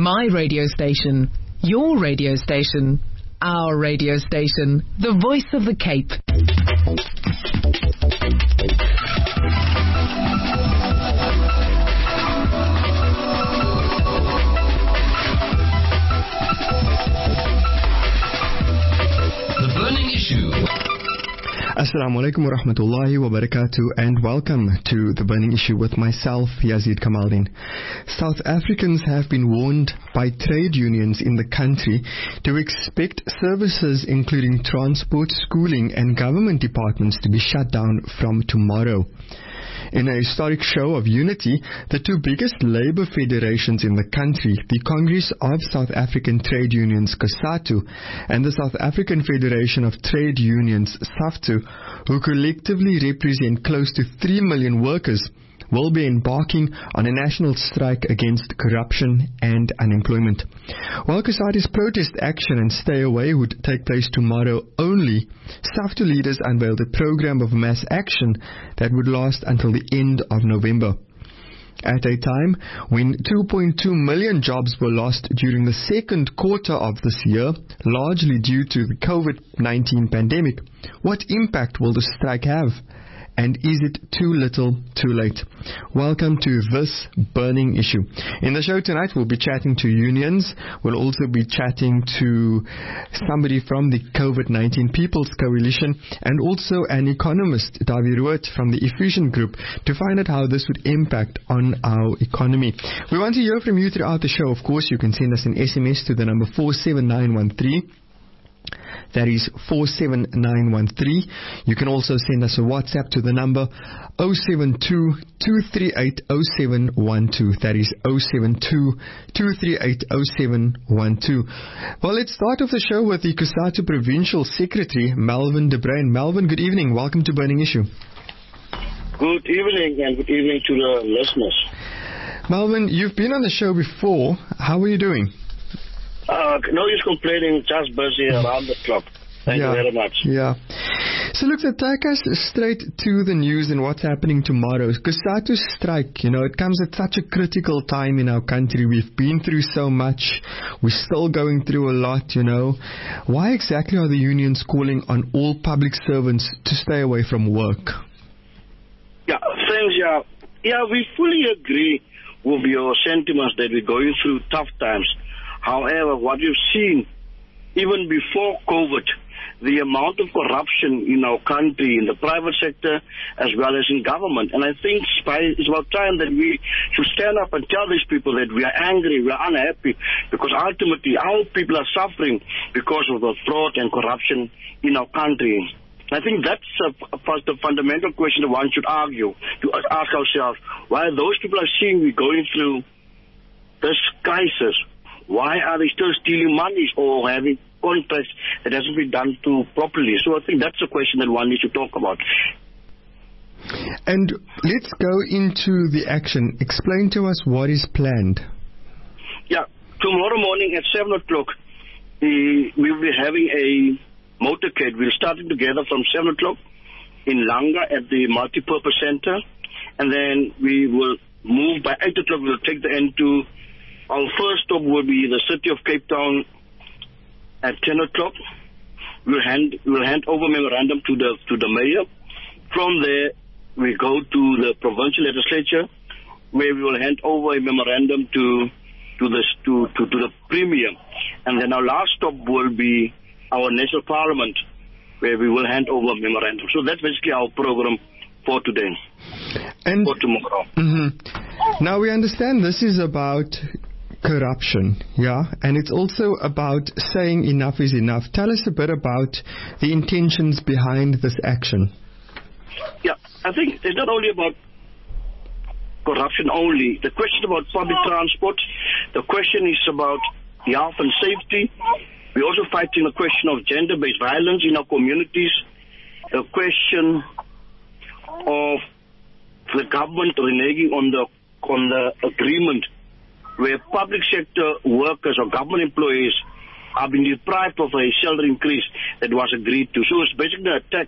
My radio station. Your radio station. Our radio station. The voice of the Cape. The Burning Issue. Assalamu alaikum wa rahmatullahi wa barakatuh, and welcome to The Burning Issue with myself, Yazid Kamaldeen. South Africans have been warned by trade unions in the country to expect services including transport, schooling and government departments to be shut down from tomorrow. In a historic show of unity, the two biggest labour federations in the country, the Congress of South African Trade Unions, COSATU, and the South African Federation of Trade Unions, SAFTU, who collectively represent close to 3 million workers, will be embarking on a national strike against corruption and unemployment. While COSATU's protest action and stay away would take place tomorrow only, SAFTU leaders unveiled a program of mass action that would last until the end of November. At a time when 2.2 million jobs were lost during the second quarter of this year, largely due to the COVID-19 pandemic, what impact will the strike have? And is it too little, too late? Welcome to this burning issue. In the show tonight, we'll be chatting to unions. We'll also be chatting to somebody from the COVID-19 People's Coalition and also an economist, Dawie Rood from the Effusion Group, to find out how this would impact on our economy. We want to hear from you throughout the show. Of course, you can send us an SMS to the number 47913. That is 47913. You can also send us a WhatsApp to the number 072-238-0712. That is 072-238-0712. Well, let's start off the show with the COSATU Provincial Secretary, Melvin de Bruin. Melvin, good evening. Welcome to Burning Issue. Good evening, and good evening to the listeners. Melvin, you've been on the show before. How are you doing? No use complaining, just busy around the clock. Thank you very much. Yeah. So look, take us straight to the news and what's happening tomorrow. COSATU's strike, it comes at such a critical time in our country. We've been through so much. We're still going through a lot, Why exactly are the unions calling on all public servants to stay away from work? Yeah, thanks, Yeah, we fully agree with your sentiments that we're going through tough times. However, what you've seen, even before COVID, the amount of corruption in our country, in the private sector, as well as in government. And I think it's about time that we should stand up and tell these people that we are angry, we are unhappy, because ultimately our people are suffering because of the fraud and corruption in our country. I think that's the fundamental question that one should argue, to ask ourselves, why those people are seeing we going through this crisis. Why are they still stealing money or having contracts that hasn't been done properly? So I think that's a question that one needs to talk about. And let's go into the action. Explain to us what is planned. Yeah, tomorrow morning at 7 o'clock, we will be having a motorcade. We'll start it together from 7 o'clock in Langa at the Multipurpose Center. And then we will move by 8 o'clock. We'll take the end to our first stop will be the city of Cape Town at 10 o'clock. We'll hand over memorandum to the mayor. From there, we go to the provincial legislature, where we will hand over a memorandum to the premier. And then our last stop will be our national parliament, where we will hand over memorandum. So that's basically our program for today and for tomorrow. Mm-hmm. Now we understand this is about corruption, and it's also about saying enough is enough. Tell us a bit about the intentions behind this action. Yeah, I think it's not only about corruption only. The question about public transport, the question is about health and safety. We're also fighting the question of gender-based violence in our communities, the question of the government reneging on the agreement where public sector workers or government employees are being deprived of a salary increase that was agreed to. So it's basically an attack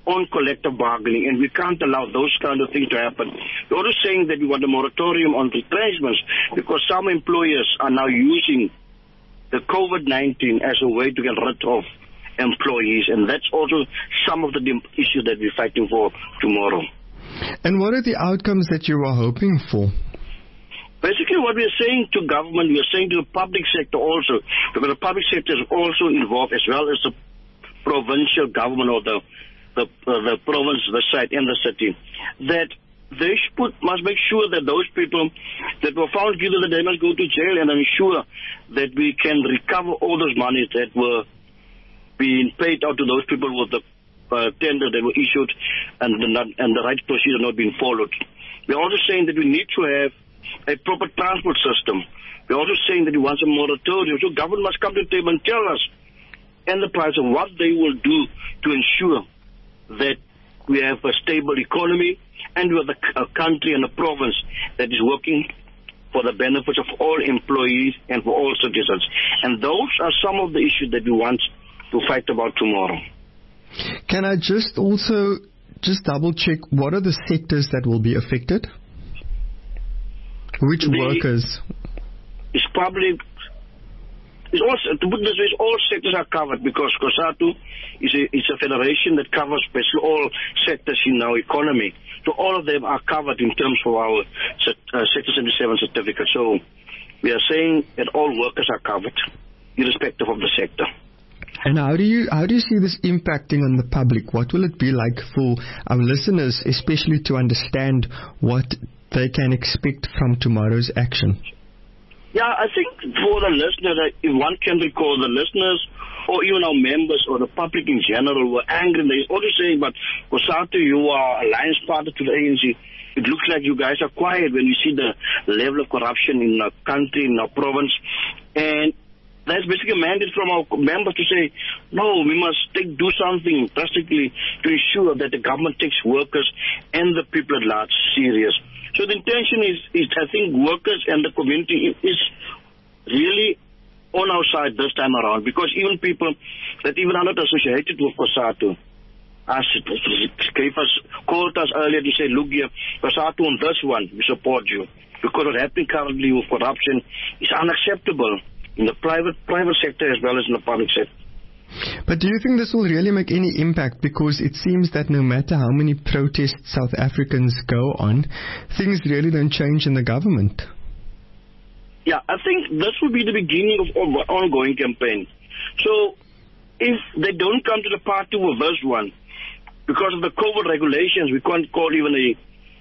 on collective bargaining, and we can't allow those kind of things to happen. We're also saying that we want a moratorium on retrenchments because some employers are now using the COVID-19 as a way to get rid of employees, and that's also some of the issues that we're fighting for tomorrow. And what are the outcomes that you are hoping for? Basically, what we are saying to government, we are saying to the public sector also, because the public sector is also involved as well as the provincial government or the province, the site, and the city, that they must make sure that those people that were found guilty, that they must go to jail and ensure that we can recover all those monies that were being paid out to those people with the tender that were issued and the right procedure not being followed. We're also saying that we need to have a proper transport system. We're also saying that we want some moratorium. So government must come to the table and tell us enterprise of what they will do to ensure that we have a stable economy and we have a country and a province that is working for the benefits of all employees and for all citizens. And those are some of the issues that we want to fight about tomorrow. Can I just double check, what are the sectors that will be affected? Which workers? It's public. It's also, to put it this way, all sectors are covered because COSATU is a federation that covers basically all sectors in our economy. So all of them are covered in terms of our Sector 77 certificate. So we are saying that all workers are covered, irrespective of the sector. And how do you see this impacting on the public? What will it be like for our listeners, especially to understand what they can expect from tomorrow's action? Yeah, I think for the listeners, if one can recall, the listeners or even our members or the public in general were angry. They're always saying, but COSATU, you are alliance partner to the ANC. It looks like you guys are quiet when you see the level of corruption in our country, in our province. And that's basically a mandate from our members to say, no, we must do something drastically to ensure that the government takes workers and the people at large serious. So the intention is I think workers and the community is really on our side this time around, because even people that even are not associated with COSATU called us earlier to say, look here, COSATU on this one, we support you. Because what's happening currently with corruption is unacceptable in the private sector as well as in the public sector. But do you think this will really make any impact? Because it seems that no matter how many protests South Africans go on, things really don't change in the government. Yeah, I think this will be the beginning of an ongoing campaign. So if they don't come to the party with this one, because of the COVID regulations, we can't call even a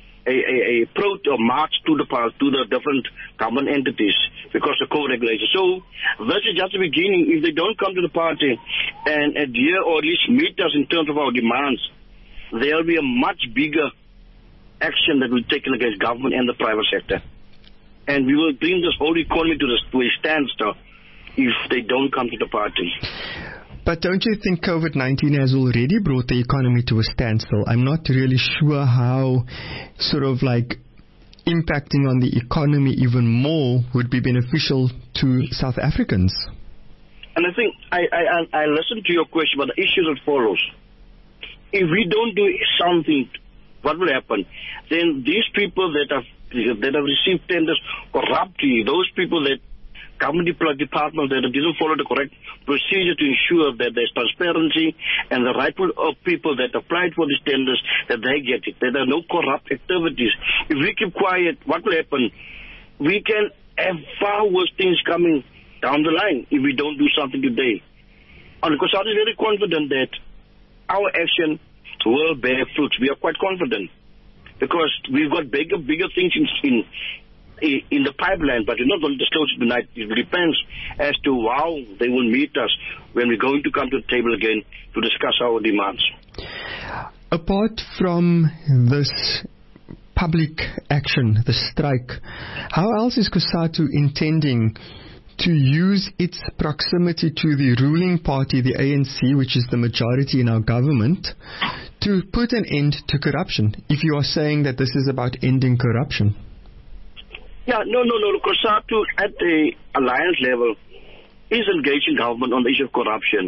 march to the different government entities because of COVID regulations. So this is just the beginning. If they don't come to the party and adhere or at least meet us in terms of our demands, there will be a much bigger action that will be taken against government and the private sector. And we will bring this whole economy to a standstill if they don't come to the party. But don't you think COVID-19 has already brought the economy to a standstill? I'm not really sure how sort of like impacting on the economy even more would be beneficial to South Africans. And I think I listened to your question, but the issue is as follows. If we don't do something, what will happen? Then these people that have received tenders corruptly, those people that government departments that didn't follow the correct procedure to ensure that there's transparency and the rightful people that applied for these tenders, that they get it, that there are no corrupt activities. If we keep quiet, what will happen? We can have far worse things coming down the line if we don't do something today. And because I is very confident that our action will bear fruits. We are quite confident because we've got bigger things in the pipeline, but we're not going to disclose it tonight. It depends as to how they will meet us when we're going to come to the table again to discuss our demands. Apart from this public action, the strike, how else is COSATU intending to use its proximity to the ruling party, the ANC, which is the majority in our government, to put an end to corruption, if you are saying that this is about ending corruption? Yeah, no. COSATU at the alliance level is engaging government on the issue of corruption.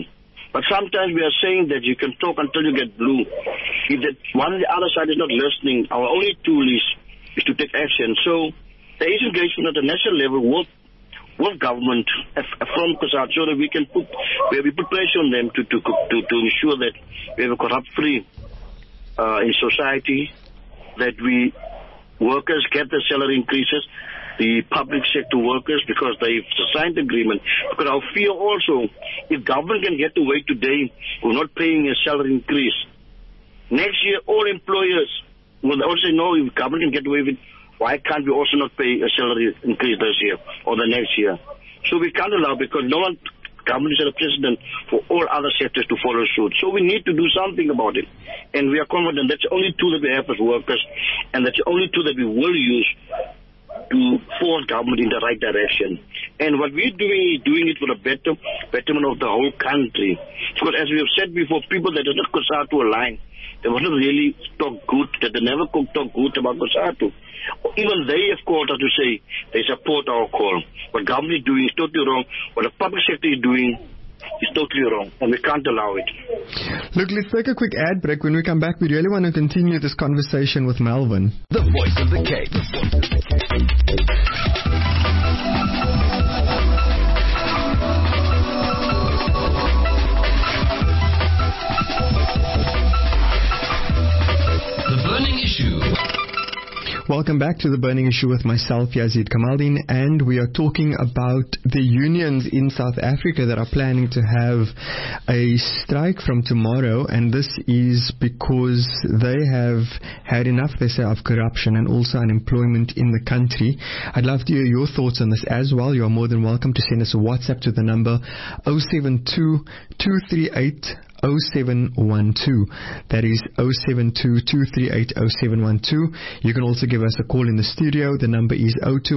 But sometimes we are saying that you can talk until you get blue. If that one on the other side is not listening, our only tool is to take action. So there is engagement at the national level with government from COSATU so that we can put pressure on them to ensure that we have a corrupt-free in society, that we workers get the salary increases, the public sector workers, because they've signed the agreement. Because our fear also, if government can get away today with not paying a salary increase, next year all employers will also say, no, if government can get away with it, why can't we also not pay a salary increase this year or the next year? So we can't allow, because no one, government is a precedent for all other sectors to follow suit. So we need to do something about it. And we are confident that's the only tool that we have as workers, and that's the only tool that we will use to force government in the right direction. And what we're doing is doing it for the betterment of the whole country. Because as we have said before, people that are not COSATU aligned, they must not really talk good, that they never talk good about COSATU. Even they have called us to say they support our call. What government is doing is totally wrong. What the public sector is doing is totally wrong, and we can't allow it. Look, let's take a quick ad break. When we come back, we really want to continue this conversation with Melvin. The Voice of the Cape. The Burning Issue. Welcome back to The Burning Issue with myself, Yazid Kamaldeen, and we are talking about the unions in South Africa that are planning to have a strike from tomorrow, and this is because they have had enough, they say, of corruption and also unemployment in the country. I'd love to hear your thoughts on this as well. You are more than welcome to send us a WhatsApp to the number 072 238 0712. That is 072-238-0712. You can also give us a call in the studio. The number is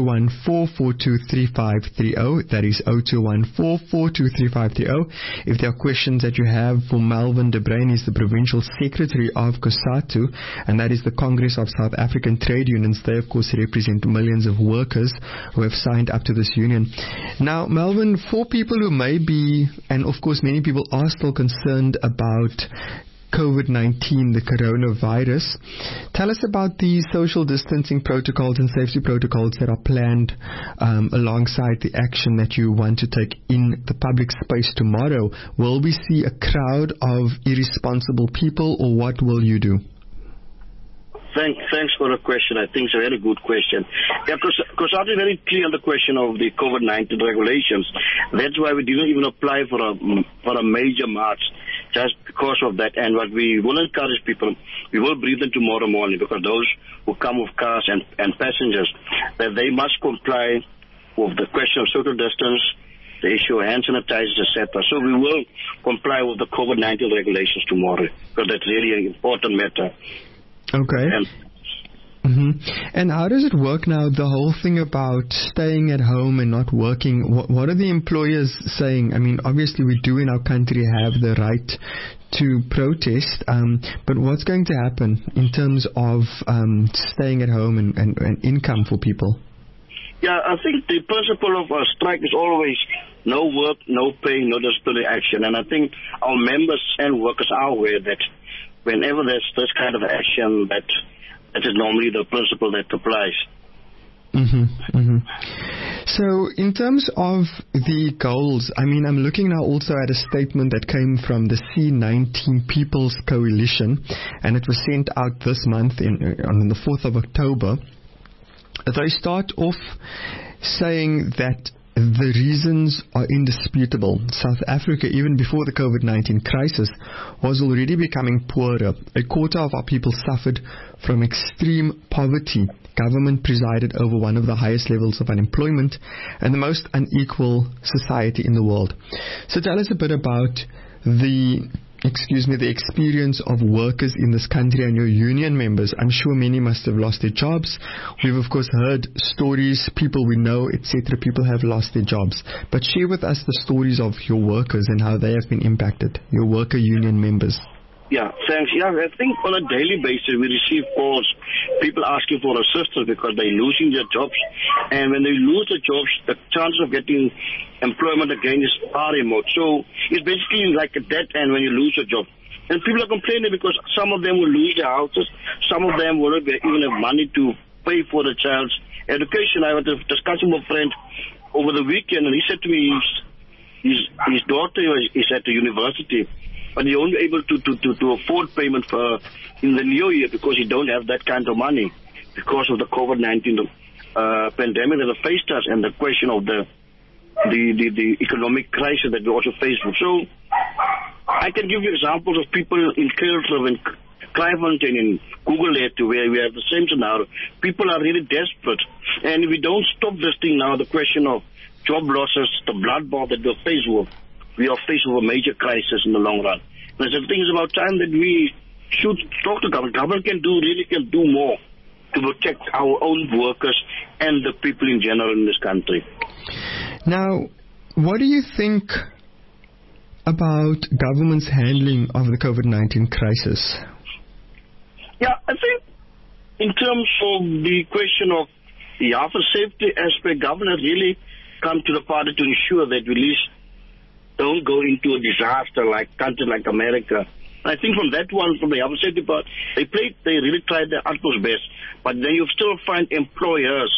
021-442-3530. That is 021-442-3530. If there are questions that you have for Melvin de Bruyn, he's the Provincial Secretary of COSATU, and that is the Congress of South African Trade Unions. They, of course, represent millions of workers who have signed up to this union. Now, Melvin, for people who may be, and of course many people are still concerned about COVID-19, the coronavirus, tell us about the social distancing protocols and safety protocols that are planned alongside the action that you want to take in the public space tomorrow. Will we see a crowd of irresponsible people, or what will you do? Thanks for the question. I think it's a very good question. Yeah, because I'm very clear on the question of the COVID-19 regulations. That's why we didn't even apply for a major march, just because of that. And what we will encourage people, we will brief them tomorrow morning, because those who come with cars and passengers, that they must comply with the question of social distance, the issue of hand sanitizers, etc. So we will comply with the COVID-19 regulations tomorrow, because that's really an important matter. Okay. And how does it work now, the whole thing about staying at home and not working? What are the employers saying? I mean, obviously we do in our country have the right to protest, but what's going to happen in terms of staying at home and income for people? Yeah, I think the principle of a strike is always no work, no pay, no disciplinary action. And I think our members and workers are aware that whenever there's this kind of action, that is normally the principle that applies. So in terms of the goals, I mean, I'm looking now also at a statement that came from the C19 People's Coalition, and it was sent out this month on the 4th of October. They start off saying that the reasons are indisputable. South Africa, even before the COVID-19 crisis, was already becoming poorer. A quarter of our people suffered from extreme poverty. Government presided over one of the highest levels of unemployment and the most unequal society in the world. So tell us a bit about the experience of workers in this country and your union members. I'm sure many must have lost their jobs. We've of course heard stories, people we know, etc. People have lost their jobs. But share with us the stories of your workers and how they have been impacted, your worker union members. Yeah, thanks. Yeah, I think on a daily basis we receive calls, people asking for assistance because they're losing their jobs. And when they lose the jobs, the chance of getting employment again is far remote. So it's basically like a dead end when you lose your job. And people are complaining because some of them will lose their houses, some of them will not even have money to pay for the child's education. I was discussing with a friend over the weekend, and he said to me his daughter is at the university, but he only able to afford payment for in the new year because he don't have that kind of money because of the COVID-19 pandemic that faced us and the question of the economic crisis that we also faced. So I can give you examples of people in Kiltrip and Clivefontein in Gugulethu where we have the same scenario. People are really desperate, and if we don't stop this thing now, the question of job losses, the bloodbath that we're faced with, we are faced with a major crisis in the long run. And I think it's about time that we should talk to government. Government can do more to protect our own workers and the people in general in this country. Now, what do you think about government's handling of the COVID-19 crisis? Yeah, I think in terms of the question of the health and safety aspect, government has really come to the party to ensure that we at least don't go into a disaster like countries like America. And I think from that one, from the health and safety part, they really tried their utmost best. But then you still find employers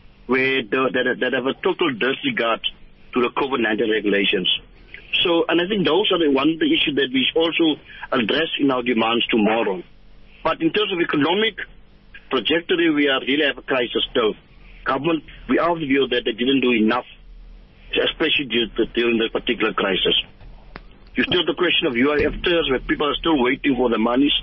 that have a total disregard to the COVID-19 regulations. So, and I think those are one of the issues that we also address in our demands tomorrow. But in terms of economic trajectory, we really have a crisis still. Government, we are of the view that they didn't do enough, especially during this particular crisis. You still have the question of UIFers, where people are still waiting for the monies,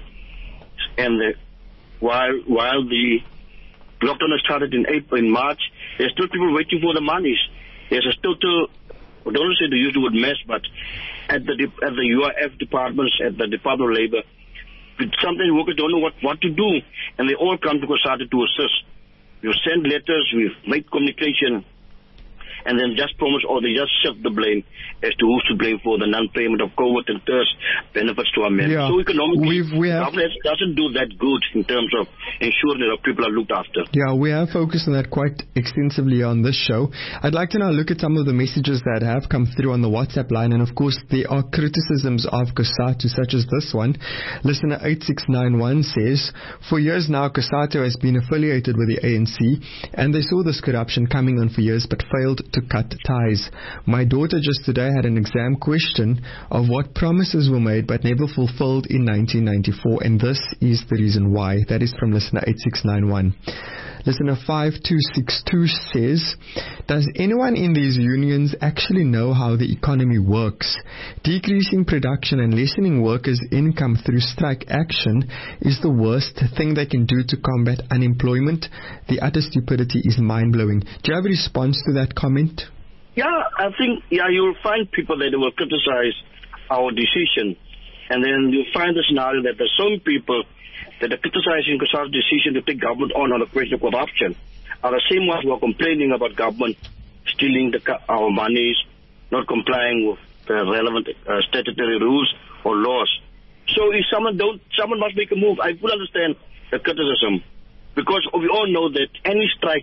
and while the lockdown has started in March, there's still people waiting for the monies. There's still I don't want to say the usual word mess, but at the UIF departments, at the Department of Labor, sometimes workers don't know what to do, and they all come to COSATU to assist. We've sent letters, we've made communication, and then just promise, or they just shift the blame as to who's to blame for the non-payment of COVID and thus benefits to our men. Yeah. So economically, government doesn't do that good in terms of ensuring that our people are looked after. Yeah, we have focused on that quite extensively on this show. I'd like to now look at some of the messages that have come through on the WhatsApp line, and of course there are criticisms of COSATU such as this one. Listener 8691 says, for years now COSATU has been affiliated with the ANC, and they saw this corruption coming on for years but failed to cut ties. My daughter just today had an exam question of what promises were made but never fulfilled in 1994, and this is the reason why. That is from listener 8691. Listener 5262 says, does anyone in these unions actually know how the economy works? Decreasing production and lessening workers' income through strike action is the worst thing they can do to combat unemployment. The utter stupidity is mind-blowing. Do you have a response to that comment? Yeah, I think, you'll find people that will criticize our decision. And then you'll find the scenario that there's some people that are criticizing COSATU's decision to take government on the question of corruption are the same ones who are complaining about government stealing our monies, not complying with the relevant statutory rules or laws. So if someone must make a move. I fully understand the criticism, because we all know that any strike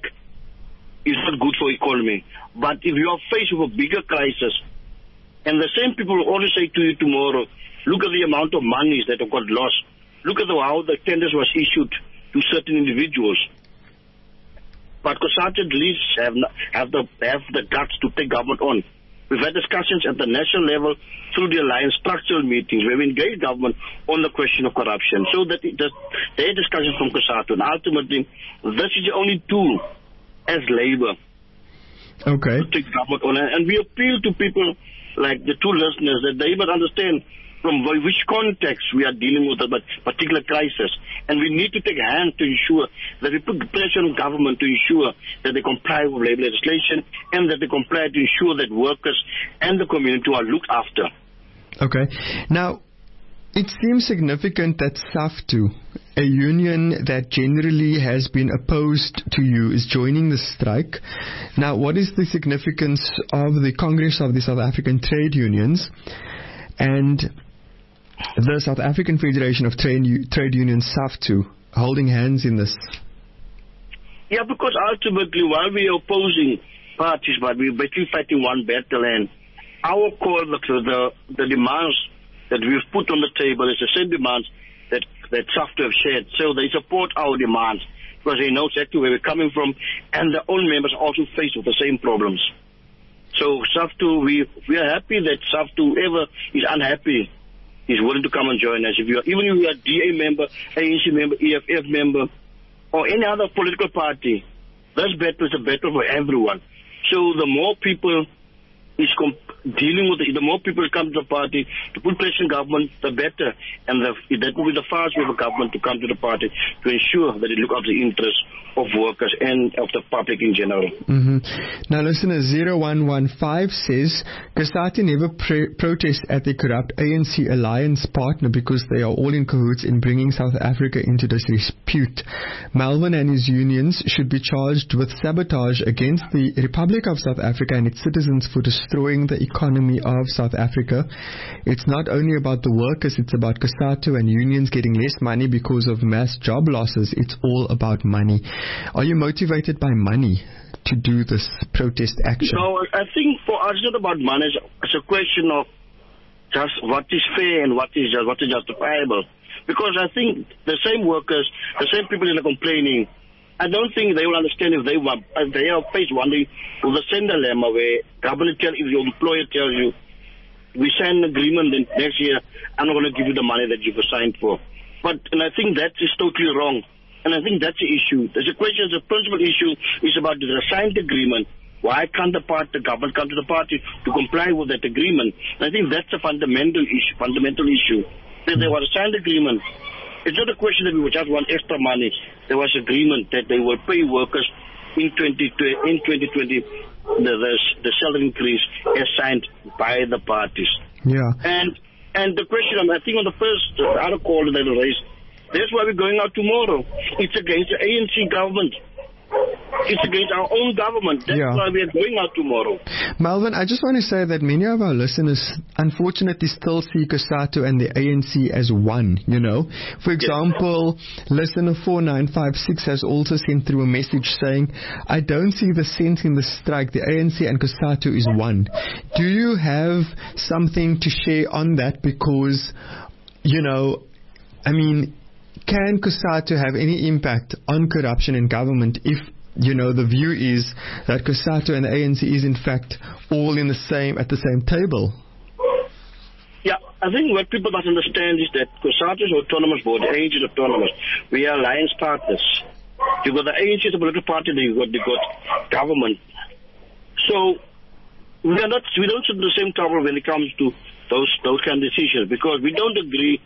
is not good for economy. But if you are faced with a bigger crisis, and the same people will always say to you tomorrow, look at the amount of monies that have got lost. Look at how the tenders was issued to certain individuals. But COSATU at least have the guts to take government on. We've had discussions at the national level through the alliance structural meetings where we engage government on the question of corruption. So that there are discussions from COSATU, and ultimately this is the only tool as labor to take government on. And we appeal to people like the two listeners that they must understand from which context we are dealing with a particular crisis. And we need to take a hand to ensure that we put pressure on government to ensure that they comply with labor legislation and that they comply to ensure that workers and the community are looked after. Okay. Now, it seems significant that SAFTU, a union that generally has been opposed to you, is joining the strike. Now, what is the significance of the Congress of the South African Trade Unions? And the South African Federation of Trade Unions, SAFTU, holding hands in this? Yeah, because ultimately, while we are opposing parties, but we're basically fighting one battle, and our call, the demands that we've put on the table is the same demands that SAFTU have shared. So they support our demands because they know exactly where we're coming from, and their own members are also faced with the same problems. So SAFTU, we are happy that SAFTU, whoever is unhappy, is willing to come and join us. Even if you are DA member, ANC member, EFF member, or any other political party, this battle is a battle for everyone. So the more people dealing with it, the more people come to the party to put pressure on government, the better. And that will be the fastest way for government to come to the party to ensure that it look after the interests of workers and of the public in general. Now, listener 0115 says, COSATU never protest at the corrupt ANC alliance partner because they are all in cahoots in bringing South Africa into disrepute. Melvin and his unions should be charged with sabotage against the Republic of South Africa and its citizens for destroying the economy of South Africa. It's not only about the workers, it's about COSATU and unions getting less money because of mass job losses. It's all about money. Are you motivated by money to do this protest action? No, I think for us it's not about money. It's a question of just what is fair and what is justifiable. Because I think the same workers, the same people that are complaining, I don't think they will understand if they are faced one day with the same dilemma where government if your employer tells you, we sign an agreement, then next year I'm not going to give you the money that you've signed for. And I think that is totally wrong. And I think that's the issue. There's a question, the principal issue is about the signed agreement. Why can't the government come to the party to comply with that agreement? And I think that's a fundamental issue. That there was a signed agreement. It's not a question that we would just want extra money. There was agreement that they will pay workers in 2020 the salary increase as signed by the parties. Yeah. And the question, I think on the first other call that I raised, that's why we're going out tomorrow. It's against the ANC government. It's against our own government. That's why we are going out tomorrow. Melvin, I just want to say that many of our listeners unfortunately still see COSATU and the ANC as one, you know. For example, listener 4956 has also sent through a message saying, I don't see the sense in the strike. The ANC and COSATU is one. Do you have something to share on that? Because, you know, I mean, can COSATU have any impact on corruption in government if, you know, the view is that COSATU and the ANC is in fact all at the same table? Yeah, I think what people must understand is that COSATU is an autonomous board, the ANC is autonomous. We are alliance partners. You've got the ANC as a political party, then you've got government. So we don't sit in the same table when it comes to those kind of decisions because we don't agree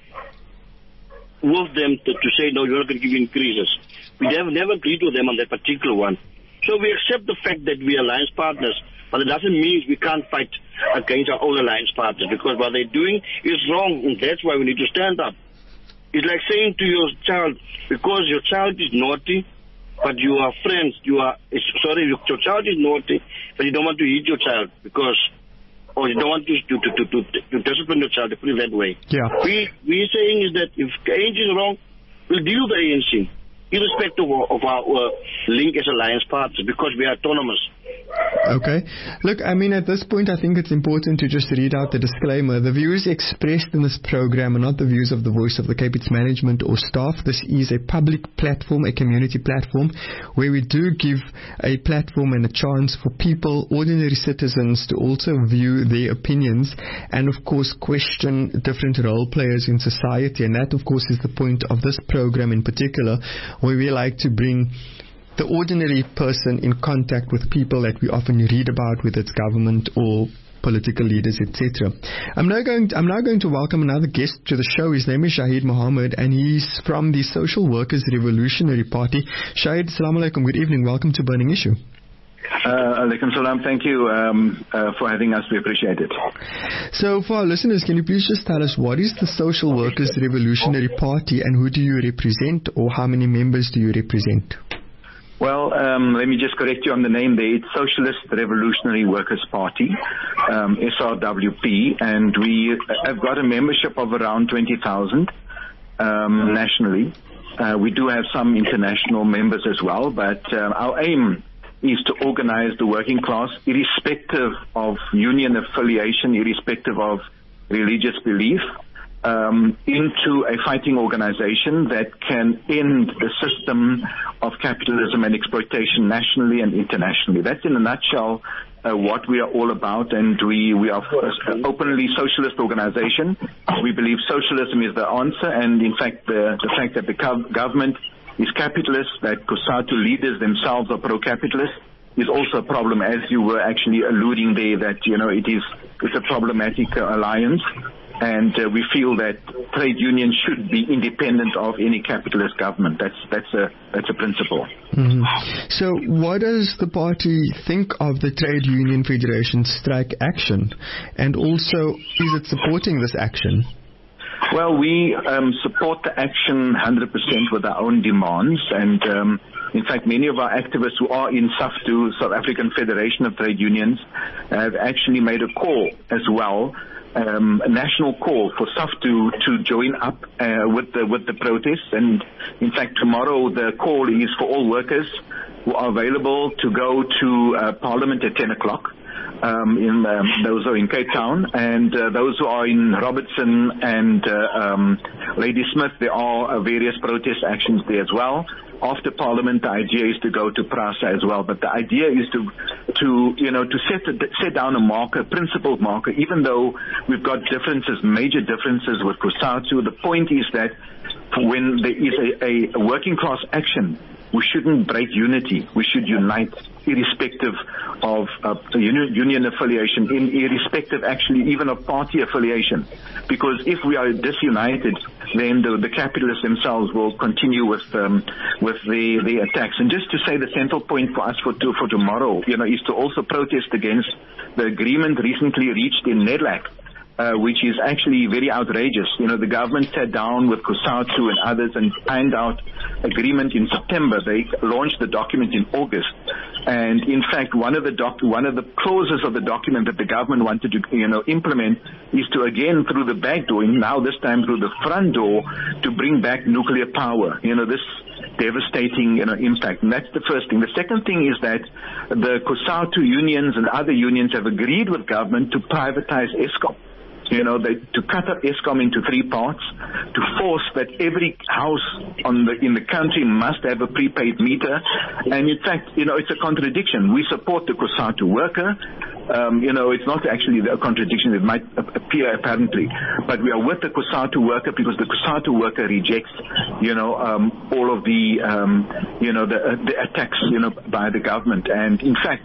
with them to say, no, you're not going to give increases. We have never agreed with them on that particular one. So we accept the fact that we are alliance partners, but it doesn't mean we can't fight against our own alliance partners because what they're doing is wrong, and that's why we need to stand up. It's like saying to your child, because your child is naughty, but you are friends, your child is naughty, but you don't want to hit your child because or you don't want to discipline your child, to put it that way. Yeah. We're saying is that if the ANC is wrong, we'll deal with the ANC, irrespective of our link as alliance partners, because we are autonomous. Okay. Look, I mean, at this point, I think it's important to just read out the disclaimer. The views expressed in this program are not the views of the Voice of the Cape, its management or staff. This is a public platform, a community platform, where we do give a platform and a chance for people, ordinary citizens, to also view their opinions and, of course, question different role players in society. And that, of course, is the point of this program in particular, where we like to bring the ordinary person in contact with people that we often read about, whether it's government or political leaders, etc. I'm now going to welcome another guest to the show. His name is Shahid Mohammed, and he's from the Social Workers Revolutionary Party. Shahid, assalamu alaikum. Good evening. Welcome to Burning Issue. Alaikum salam. Thank you for having us. We appreciate it. So, for our listeners, can you please just tell us what is the Social Workers Revolutionary Party and who do you represent, or how many members do you represent? Well, let me just correct you on the name there. It's Socialist Revolutionary Workers' Party, SRWP, and we have got a membership of around 20,000 nationally. We do have some international members as well, but our aim is to organize the working class, irrespective of union affiliation, irrespective of religious belief, into a fighting organization that can end the system of capitalism and exploitation nationally and internationally. That's in a nutshell what we are all about, and we are an openly socialist organization. We believe socialism is the answer, and in fact the fact that the government is capitalist, that COSATU leaders themselves are pro-capitalist, is also a problem, as you were actually alluding there, that it's a problematic alliance. And we feel that trade unions should be independent of any capitalist government. That's a principle. Mm-hmm. So what does the party think of the Trade Union Federation's strike action? And also, is it supporting this action? Well, we support the action 100% with our own demands. And in fact, many of our activists who are in SAFTU, South African Federation of Trade Unions, have actually made a call as well, a national call for SAFTU to join up with the protests. And in fact, tomorrow the call is for all workers who are available to go to Parliament at 10 o'clock. Those are in Cape Town, and those who are in Robertson and Ladysmith, there are various protest actions there as well. After Parliament, the idea is to go to Prasa as well. But the idea is to set down a marker, principled marker, even though we've got differences, major differences with COSATU. The point is that when there is a working class action, we shouldn't break unity. We should unite, irrespective of union affiliation, irrespective actually even of party affiliation. Because if we are disunited, then the capitalists themselves will continue with the attacks. And just to say, the central point for us for tomorrow, is to also protest against the agreement recently reached in NEDLAC, which is actually very outrageous. The government sat down with COSATU and others and ironed out agreement in September. They launched the document in August. And in fact, one of the clauses of the document that the government wanted to implement is to, again, through the back door, and now this time through the front door, to bring back nuclear power. This devastating impact. And that's the first thing. The second thing is that the COSATU unions and other unions have agreed with government to privatize Eskom. To cut up Eskom into three parts, to force that every house in the country must have a prepaid meter. And in fact, it's a contradiction. We support the COSATU worker. It's not actually a contradiction. It might appear apparently, but we are with the COSATU worker because the COSATU worker rejects, all of the attacks, by the government. And in fact,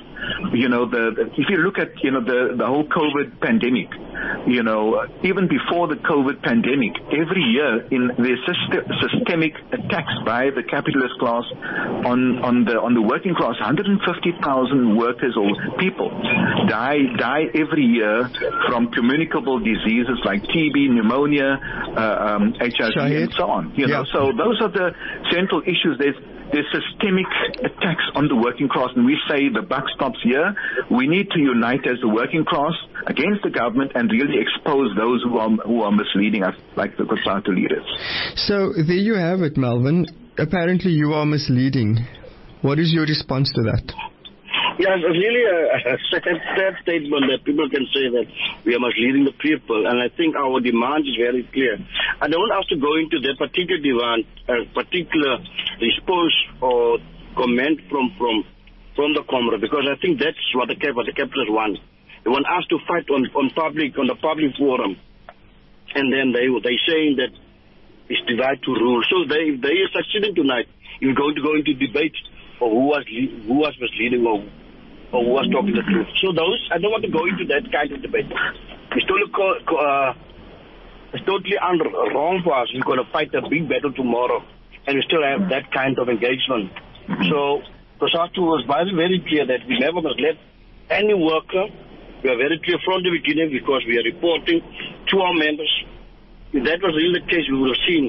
if you look at, the whole COVID pandemic, even before the COVID pandemic, every year there's systemic attacks by the capitalist class on the working class. 150,000 workers or people die every year from communicable diseases like TB, pneumonia, HIV, and so on. So those are the central issues. There's systemic attacks on the working class, and we say the buck stops here. We need to unite as the working class against the government and really expose those who are misleading us, like the COSATU leaders. So there you have it, Melvin. Apparently you are misleading. What is your response to that? Yeah, really a sad statement that people can say that we are misleading the people, and I think our demand is very clear. I don't want us to go into that particular demand, a particular response or comment from the comrade, because I think that's what the capitalists want. They want us to fight on the public forum, and then they saying that it's divide to rule. So they are succeeding tonight. You're going to go into debate or who was misleading or who was talking the truth. So I don't want to go into that kind of debate. It's totally wrong for us. We're going to fight a big battle tomorrow, and we still have that kind of engagement. So COSATU was very, very clear that we never must let any worker. We are very clear from the beginning because we are reporting to our members. If that was really the case, we would have seen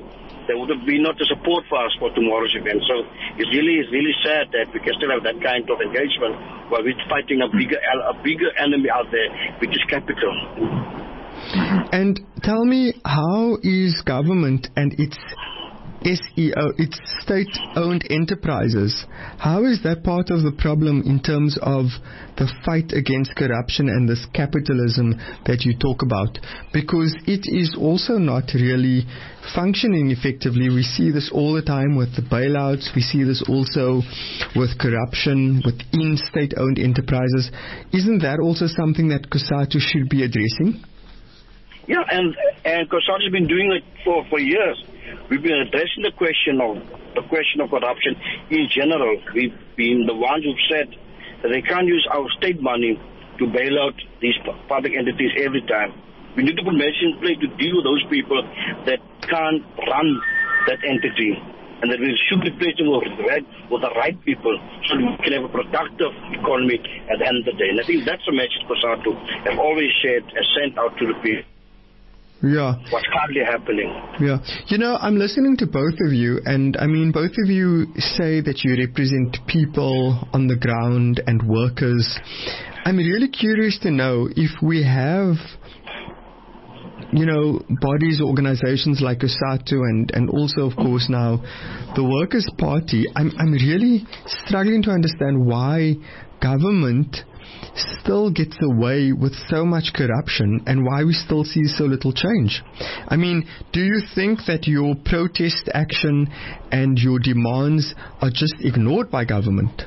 there would have been not the support for us for tomorrow's event. So it's really sad that we can still have that kind of engagement while we're fighting a bigger enemy out there, which is capital. And tell me, how is government and its SEO, its state-owned enterprises, how is that part of the problem in terms of the fight against corruption and this capitalism that you talk about? Because it is also not really functioning effectively. We see this all the time with the bailouts. We see this also with corruption within state-owned enterprises. Isn't that also something that COSATU should be addressing? Yeah, and COSATU has been doing it for years. We've been addressing the question of corruption in general. We've been the ones who've said that they can't use our state money to bail out these public entities every time. We need to put measures in place to deal with those people that can't run that entity, and that we should replace them with the right people so we can have a productive economy at the end of the day. And I think that's a message COSATU have always shared and sent out to the people. Yeah. What's currently happening. Yeah. You know, I'm listening to both of you, and I mean, both of you say that you represent people on the ground and workers. I'm really curious to know if we have, you know, bodies, organizations like COSATU and also, of course, now the Workers' Party. I'm really struggling to understand why government still gets away with so much corruption and why we still see so little change. I mean, do you think that your protest action and your demands are just ignored by government?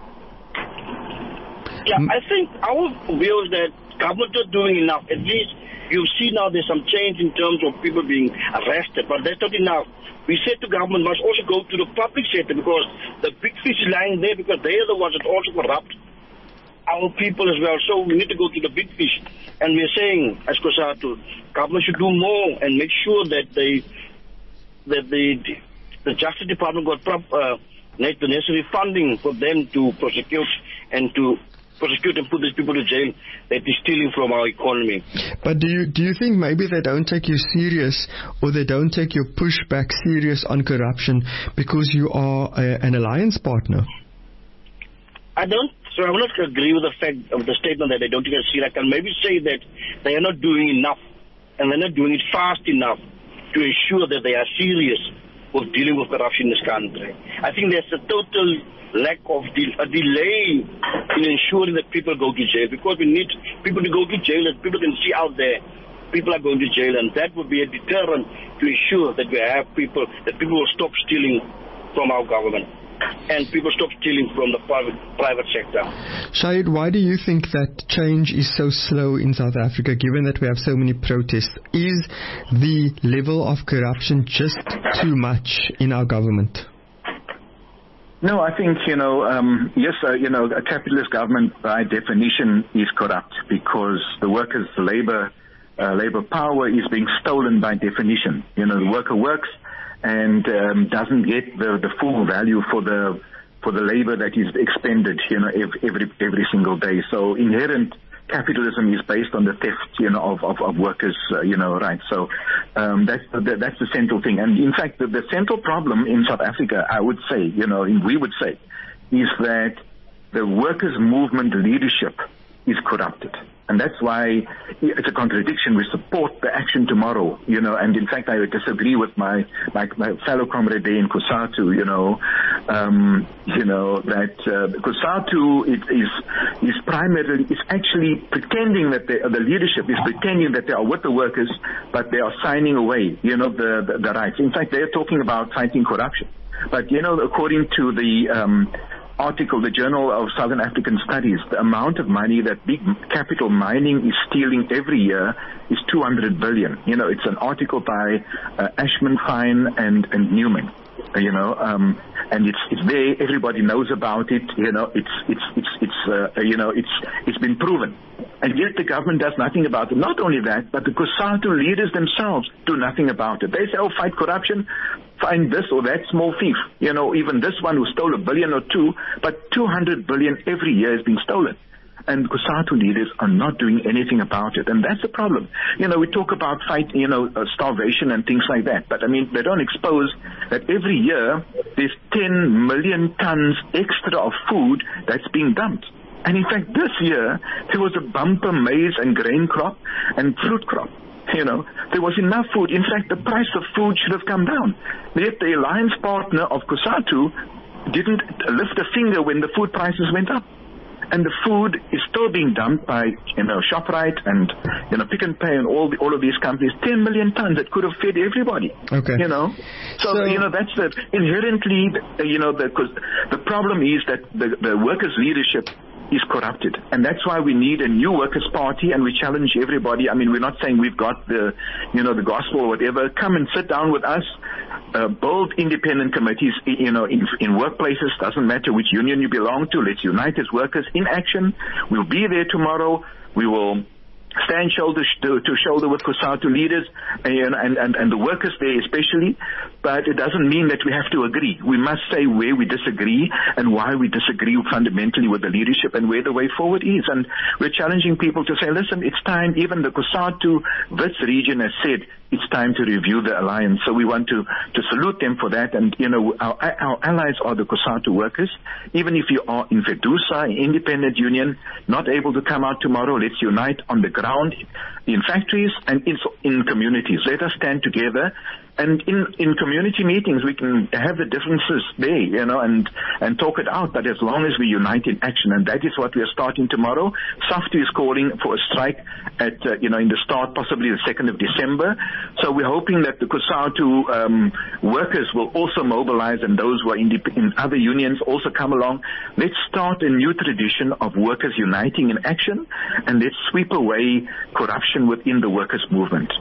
Yeah, I think our view is that government are doing enough. At least you see now there's some change in terms of people being arrested, but that's not enough. We said to government must also go to the public sector, because the big fish is lying there, because they are the ones that also corrupt our people as well. So we need to go to the big fish. And we're saying, as COSATU, government should do more and make sure that the Justice Department got the necessary funding for them to prosecute and put these people to jail that is stealing from our economy. But do you think maybe they don't take you serious, or they don't take your pushback serious on corruption because you are an alliance partner? I don't. So I will not agree with the fact of the statement that they don't take it serious. I can maybe say that they are not doing enough, and they're not doing it fast enough to ensure that they are serious with dealing with corruption in this country. I think there's a total lack of a delay in ensuring that people go to jail, because we need people to go to jail, that people can see out there people are going to jail, and that would be a deterrent to ensure that we have people will stop stealing from our government and people stop stealing from the private sector. Shahid, why do you think that change is so slow in South Africa, given that we have so many protests? Is the level of corruption just too much in our government? No, I think, yes, a capitalist government by definition is corrupt, because the workers' labor power is being stolen by definition. The worker works and doesn't get the full value for the labor that is expended, every single day. So inherent capitalism is based on the theft, of workers, rights. So that's the central thing. And in fact, the central problem in South Africa, I would say, we would say, is that the workers' movement leadership is corrupted. And that's why it's a contradiction. We support the action tomorrow, and in fact I would disagree with my fellow comrade there in COSATU, that COSATU is primarily, is actually pretending that the leadership is pretending that they are with the workers, but they are signing away, the rights. In fact, they're talking about fighting corruption. But, according to the article, the Journal of Southern African Studies, the amount of money that big capital mining is stealing every year is 200 billion. It's an article by Ashman, Fine, and Newman. And it's there. Everybody knows about it. It's been proven. And yet the government does nothing about it. Not only that, but the COSATU leaders themselves do nothing about it. They say, fight corruption, find this or that small thief. Even this one who stole $1 billion or $2 billion, but 200 billion every year is being stolen. and COSATU leaders are not doing anything about it. And that's the problem. We talk about starvation and things like that. But, they don't expose that every year there's 10 million tons extra of food that's being dumped. And in fact, this year, there was a bumper maize and grain crop and fruit crop. There was enough food. In fact, the price of food should have come down. Yet the alliance partner of COSATU didn't lift a finger when the food prices went up. And the food is still being dumped by, ShopRite and, Pick n Pay and all of these companies. 10 million tons that could have fed everybody. Okay. So that's inherently, the problem is that the workers' leadership is corrupted. And that's why we need a new workers' party, and we challenge everybody. We're not saying we've got the gospel or whatever. Come and sit down with us. Build independent committees, in workplaces. Doesn't matter which union you belong to. Let's unite as workers in action. We'll be there tomorrow. We will stand shoulder to shoulder with COSATU leaders and the workers there especially, but it doesn't mean that we have to agree. We must say where we disagree and why we disagree fundamentally with the leadership and where the way forward is. And we're challenging people to say, listen, it's time. Even the COSATU Wits region has said it's time to review the alliance. So we want to salute them for that. And, our allies are the COSATU workers. Even if you are in Fedusa, independent union, not able to come out tomorrow, let's unite on the ground, in factories and in communities. Let us stand together. And in community meetings, we can have the differences there, and talk it out. But as long as we unite in action, and that is what we are starting tomorrow. SAFTU is calling for a strike at, in the start, possibly the 2nd of December. So we're hoping that the COSATU workers will also mobilize, and those who are in other unions also come along. Let's start a new tradition of workers uniting in action, and let's sweep away corruption within the workers' movement.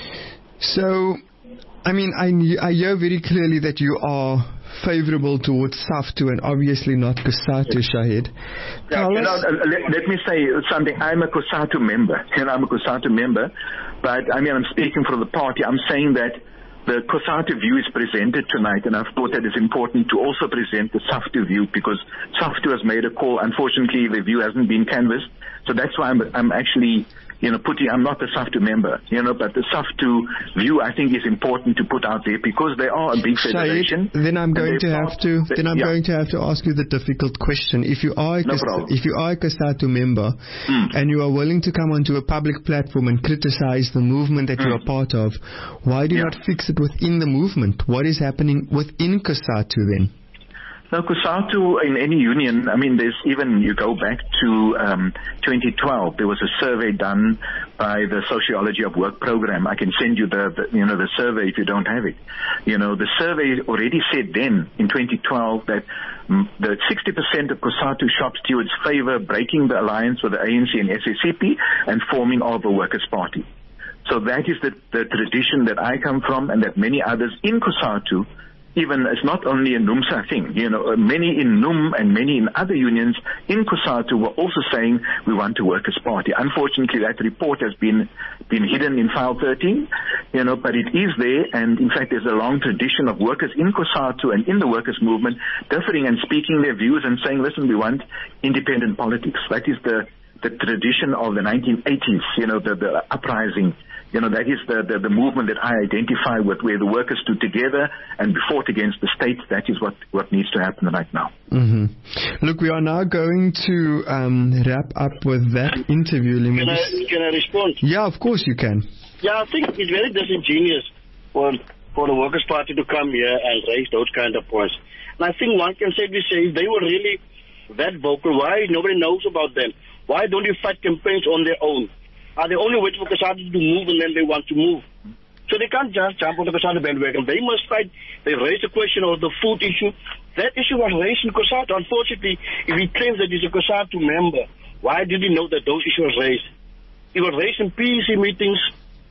So, I hear very clearly that you are favorable towards SAFTU and obviously not COSATU, Shahid. Let me say something. I'm a COSATU member. I'm a COSATU member, but I'm speaking for the party. I'm saying that the COSATU view is presented tonight, and I've thought that it's important to also present the SAFTU view, because SAFTU has made a call. Unfortunately, the view hasn't been canvassed, so that's why I'm actually I'm not a SAFTU member, but the SAFTU view I think is important to put out there, because they are a big federation. Then I'm going to have to ask you the difficult question. If you are a COSATU member and you are willing to come onto a public platform and criticize the movement that you are part of, why do you not fix it within the movement? What is happening within COSATU then? Now, COSATU in any union, there's even, you go back to 2012, there was a survey done by the Sociology of Work program. I can send you the survey if you don't have it. The survey already said then, in 2012, that the 60% of COSATU shop stewards favor breaking the alliance with the ANC and SACP and forming of a workers' party. So that is the tradition that I come from, and that many others in COSATU, even it's not only a NUMSA thing, many in NUM and many in other unions in COSATU were also saying we want a workers' party. Unfortunately, that report has been hidden in file 13, but it is there, and in fact there's a long tradition of workers in COSATU and in the workers' movement differing and speaking their views and saying, listen, we want independent politics. That is the tradition of the 1980s, the uprising. That is the movement that I identify with, where the workers stood together and fought against the state. That is what needs to happen right now. Mm-hmm. Look, we are now going to wrap up with that interview. Can I respond? Yeah, of course you can. Yeah, I think it's very disingenuous for the Workers' Party to come here and raise those kind of points. And I think one can safely say, if they were really that vocal, why nobody knows about them? Why don't you fight campaigns on their own? Are they only waiting for COSATU to move and then they want to move? So they can't just jump on the COSATU bandwagon. They must fight. They raised the question of the food issue. That issue was raised in COSATU. Unfortunately, if he claims that he's a COSATU member, why did he know that those issues were raised? It was raised in PEC meetings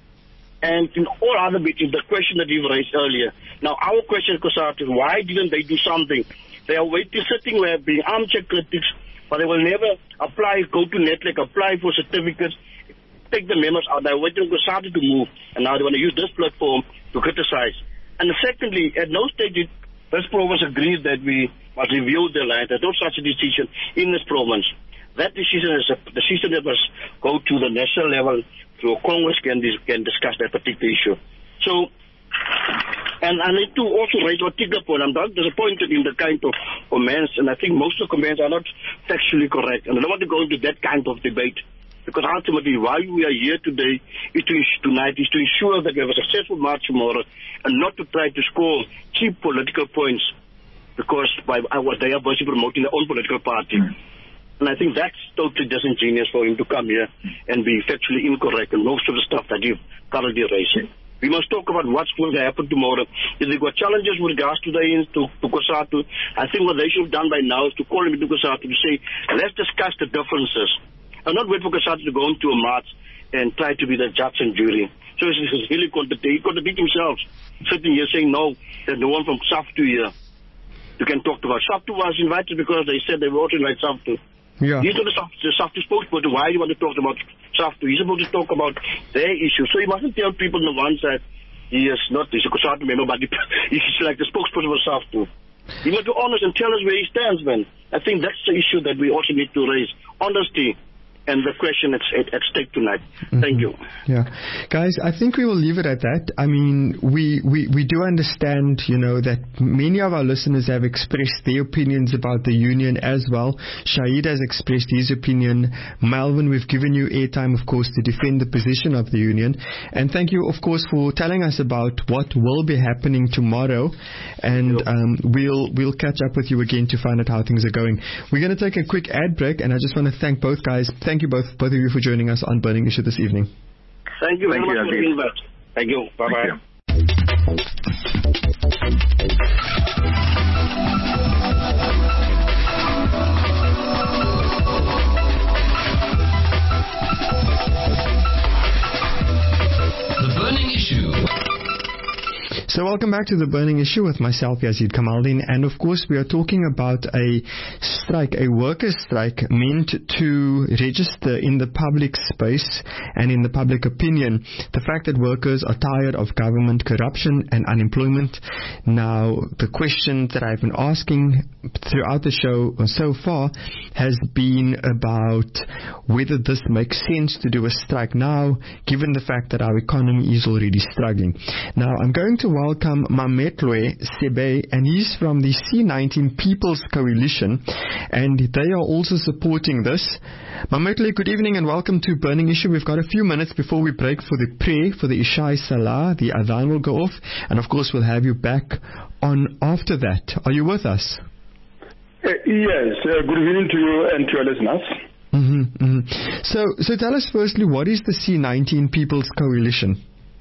and in all other meetings, the question that you raised earlier. Now, our question at COSATU is, why didn't they do something? They are waiting, sitting there, being armchair critics, but they will never apply, go to NETLEC, apply for certificates, take the members out. They're waiting for COSATU to move, and now they want to use this platform to criticize. And secondly, at no stage this province agrees that we must review the land. There's no such a decision in this province. that decision is a decision that must go to the national level, so Congress can discuss that particular issue. So, and I need to also raise a particular point. I'm not disappointed in the kind of comments, and I think most of the comments are not factually correct. And I don't want to go into that kind of debate, because ultimately why we are here today is to ensure that we have a successful march tomorrow, and not to try to score cheap political points, because they are busy promoting their own political party. And I think that's totally disingenuous for him to come here and be factually incorrect in most of the stuff that you've currently raised. We must talk about what's going to happen tomorrow. If they've got challenges with regards to COSATU, I think what they should have done by now is to call him to COSATU to say, let's discuss the differences, and not wait for COSATU to go into a march and try to be the judge and jury. So he's really contradict himself, sitting here saying, no, there's no one from SAFTU here you can talk about. SAFTU was invited because they said they would also invite SAFTU. Yeah. He's not the SAFTU spokesperson. Why do you want to talk about SAFTU? He's supposed to talk about their issues. So he mustn't tell people on the one side he's a COSATU member, but he's like the spokesperson for SAFTU. He must be honest and tell us where he stands, man. I think that's the issue that we also need to raise. Honesty. And the question at stake tonight. Thank you. Yeah. Guys, I think we will leave it at that. I mean, we do understand, that many of our listeners have expressed their opinions about the union as well. Shahid has expressed his opinion. Melvin, we've given you airtime, of course, to defend the position of the union. And thank you, of course, for telling us about what will be happening tomorrow. And we'll catch up with you again to find out how things are going. We're going to take a quick ad break, and I just want to thank both guys. Thank you both of you for joining us on Burning Issue this evening. Thank you very much for being back. Thank you. Bye-bye. The Burning Issue. So welcome back to The Burning Issue with myself, Yazid Kamaldeen, and of course we are talking about a strike, a workers' strike meant to register in the public space and in the public opinion the fact that workers are tired of government corruption and unemployment. Now, the question that I've been asking throughout the show so far has been about whether this makes sense to do a strike now, given the fact that our economy is already struggling. Now, I'm going to welcome Mametlwe Sebe, and he's from the C19 People's Coalition, and they are also supporting this. Mametlwe, good evening and welcome to Burning Issue. We've got a few minutes before we break for the prayer for the Isha Salah. The Adhan will go off, and of course we'll have you back on after that. Are you with us? Yes. Good evening to you and to your listeners. So tell us firstly, what is the C19 People's Coalition?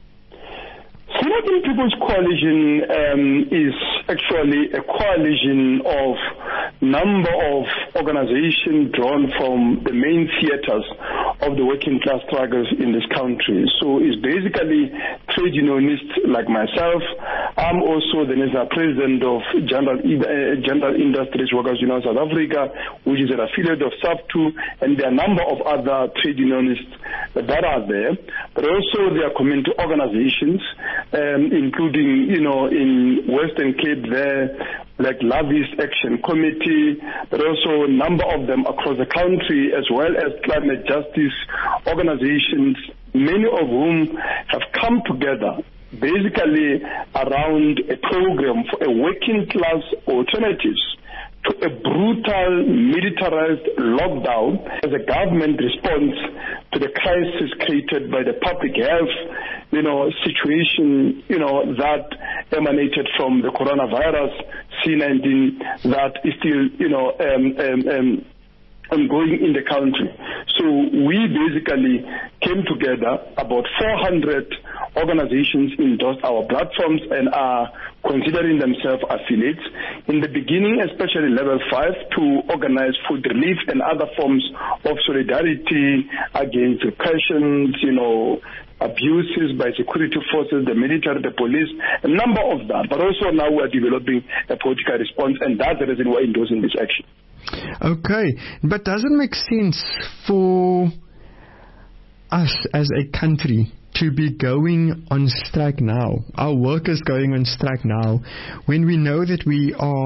C19 People's Coalition is actually a coalition of number of organizations drawn from the main theaters of the working class struggles in this country. So it's basically trade unionists like myself. I'm also the national president of General Industries Workers Union South Africa, which is an affiliate of SAFTU, and there are a number of other trade unionists that are there. But also there are community organizations, including, in Western Cape there, like Lavis Action Committee, but also a number of them across the country, as well as climate justice organizations, many of whom have come together basically around a program for a working class alternatives to a brutal militarized lockdown as a government response to the crisis created by the public health, situation, that emanated from the coronavirus, C19, that is still, ongoing in the country. So we basically came together, about 400 organizations endorsed our platforms and are considering themselves affiliates. In the beginning, especially level 5, to organize food relief and other forms of solidarity against repressions, abuses by security forces, the military, the police, a number of that. But also now we are developing a political response, and that's the reason we're endorsing this action. Okay, but does it make sense for us as a country to be going on strike now, our workers going on strike now, when we know that we are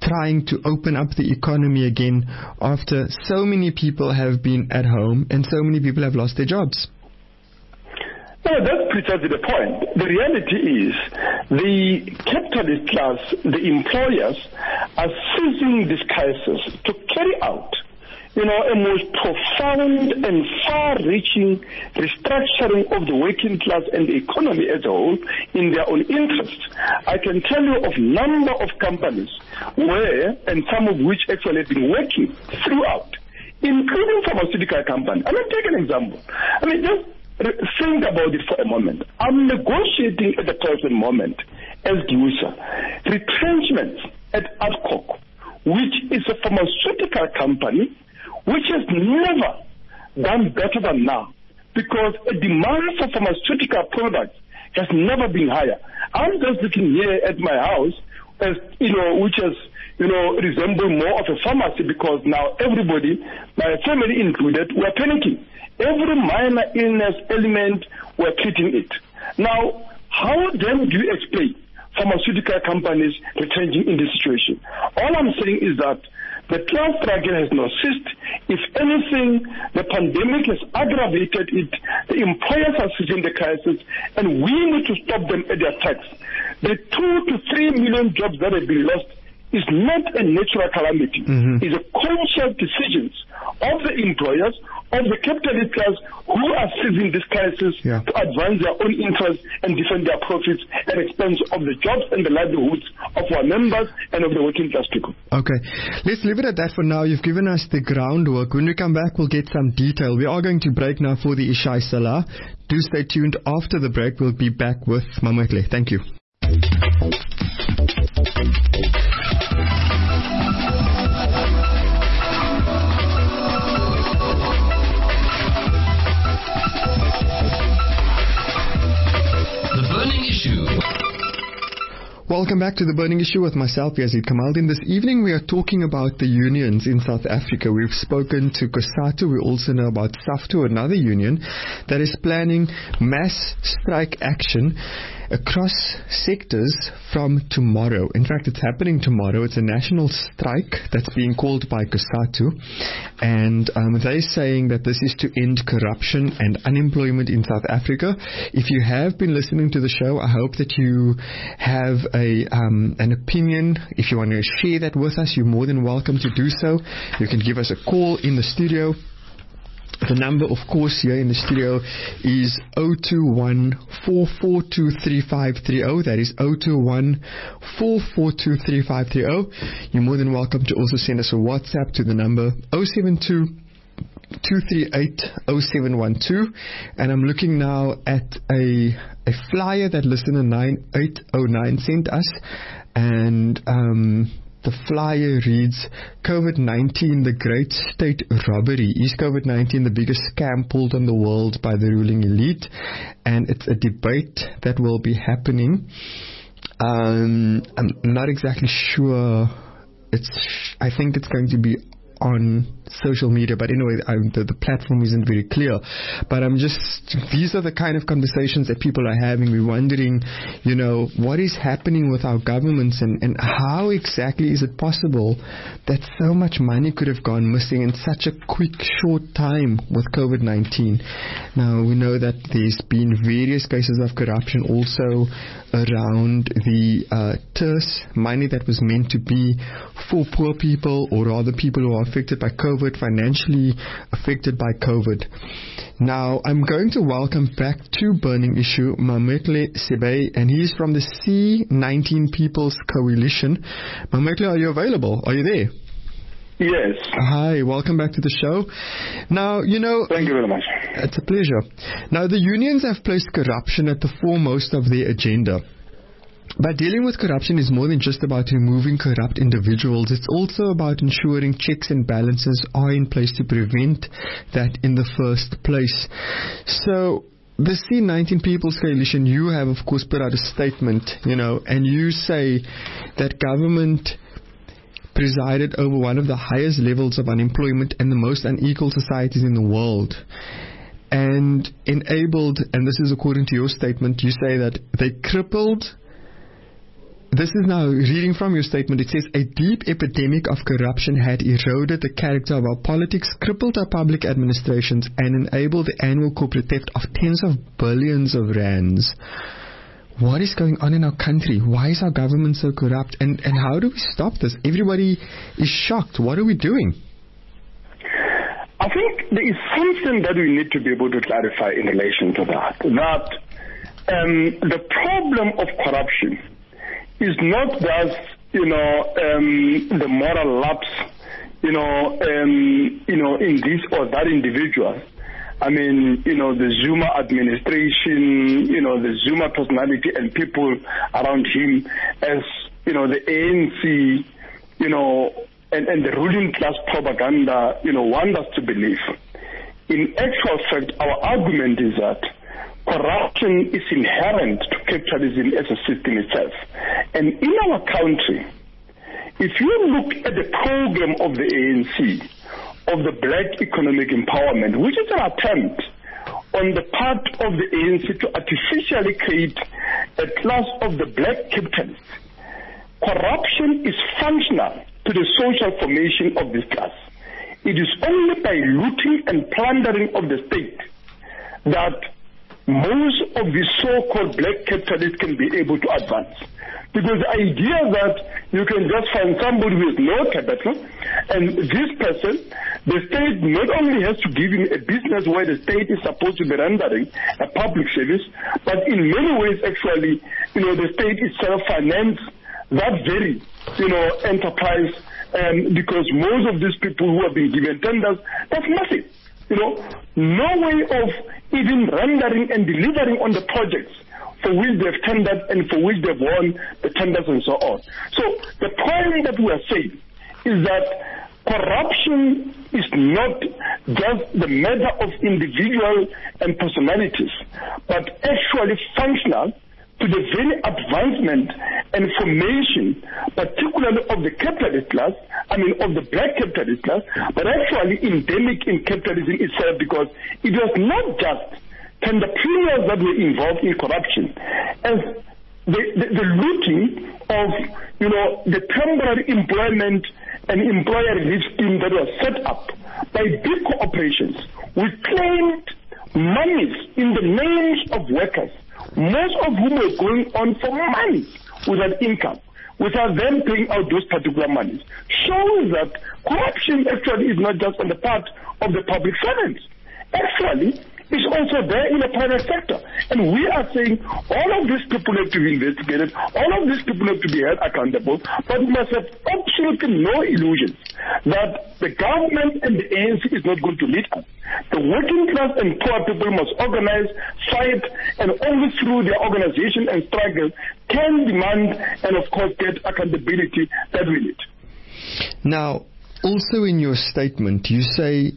trying to open up the economy again after so many people have been at home and so many people have lost their jobs? No, that's precisely the point. The reality is the capitalist class, the employers, are seizing this crisis to carry out, a most profound and far-reaching restructuring of the working class and the economy as a whole in their own interest. I can tell you of number of companies where, and some of which actually have been working throughout, including pharmaceutical companies. Let me take an example. Just think about it for a moment. I'm negotiating at the present moment, as usual, retrenchments at Adcock, which is a pharmaceutical company which has never done better than now, because a demand for pharmaceutical products has never been higher. I'm just looking here at my house, as which has resemble more of a pharmacy, because now everybody, my family included, were panicking. Every minor illness element, we're treating it. Now, how then do you explain pharmaceutical companies retrenching in this situation? All I'm saying is that the class struggle has not ceased. If anything, the pandemic has aggravated it. The employers are seizing the crisis, and we need to stop them at their tracks. The 2 to 3 million jobs that have been lost is not a natural calamity. It's a conscious decisions of the employers, of the capitalist class, who are seizing this crisis to advance their own interests and defend their profits at the expense of the jobs and the livelihoods of our members and of the working class people. Okay, let's leave it at that for now. You've given us the groundwork. When we come back, we'll get some detail. We are going to break now for the Ishai Salah. Do stay tuned. After the break, we'll be back with Mametle. Thank you. Welcome back to The Burning Issue with myself, Yazid Kamaldeen. This evening we are talking about the unions in South Africa. We've spoken to COSATU. We also know about SAFTU, another union that is planning mass strike action across sectors from tomorrow. In fact, it's happening tomorrow. It's a national strike that's being called by COSATU, and they're saying that this is to end corruption and unemployment in South Africa. If you have been listening to the show, I hope that you have an opinion. If you want to share that with us, you're more than welcome to do so. You can give us a call in the studio. The number, of course, here in the studio is 021-442-3530. That is 021-442-3530. You're more than welcome to also send us a WhatsApp to the number 072-238-0712. And I'm looking now at a flyer that listener 9809 sent us. And the flyer reads, COVID-19, the great state robbery. Is COVID-19 the biggest scam pulled on the world by the ruling elite? And it's a debate that will be happening. I'm not exactly sure. I think it's going to be on social media, but anyway, the platform isn't very clear. But these are the kind of conversations that people are having. We're wondering, what is happening with our governments, and how exactly is it possible that so much money could have gone missing in such a quick, short time with COVID-19. Now, we know that there's been various cases of corruption also around the TERS, money that was meant to be for poor people, or rather people who are affected by COVID, financially affected by COVID. Now, I'm going to welcome back to Burning Issue Mametle Sebe, and he's from the C19 People's Coalition. Mametle, are you available? Are you there? Yes. Hi, welcome back to the show. Now, Thank you very much. It's a pleasure. Now, the unions have placed corruption at the foremost of their agenda. But dealing with corruption is more than just about removing corrupt individuals. It's also about ensuring checks and balances are in place to prevent that in the first place. So, the C19 People's Coalition, you have, of course, put out a statement, and you say that government presided over one of the highest levels of unemployment and the most unequal societies in the world, and enabled, and this is according to your statement, you say that they crippled this is now reading from your statement. It says, a deep epidemic of corruption had eroded the character of our politics, crippled our public administrations, and enabled the annual corporate theft of tens of billions of rands. What is going on in our country? Why is our government so corrupt? And how do we stop this? Everybody is shocked. What are we doing? I think there is something that we need to be able to clarify in relation to that. The problem of corruption is not just, the moral lapse, in this or that individual. I mean, the Zuma administration, the Zuma personality and people around him, as, the ANC, and the ruling class propaganda, want us to believe. In actual fact, our argument is that corruption is inherent to capitalism as a system itself. And in our country, if you look at the program of the ANC, of the black economic empowerment, which is an attempt on the part of the ANC to artificially create a class of the black capitalists, corruption is functional to the social formation of this class. It is only by looting and plundering of the state that most of the so-called black capitalists can be able to advance. Because the idea that you can just find somebody with no capital, and this person, the state not only has to give him a business where the state is supposed to be rendering a public service, but in many ways actually, the state itself finances that very, enterprise, because most of these people who have been given tenders, that's nothing. No way of even rendering and delivering on the projects for which they've tendered and for which they've won the tenders and so on. So the point that we are saying is that corruption is not just the matter of individual and personalities, but actually functional to the very advancement and formation, particularly of the capitalist class, of the black capitalist class, but actually endemic in capitalism itself, because it was not just tender premiums that were involved in corruption, as the looting of, the temporary employment and employer relief scheme that was set up by big corporations. We claimed monies in the names of workers, most of whom were going on for money without income, without them paying out those particular monies, shows that corruption actually is not just on the part of the public servants. Actually, it's also there in the private sector. And we are saying all of these people have to be investigated, all of these people have to be held accountable, but we must have absolutely no illusions that the government and the ANC is not going to lead us. The working class and poor people must organize, fight, and only through their organization and struggle can demand and, of course, get accountability that we need. Now, also in your statement, you say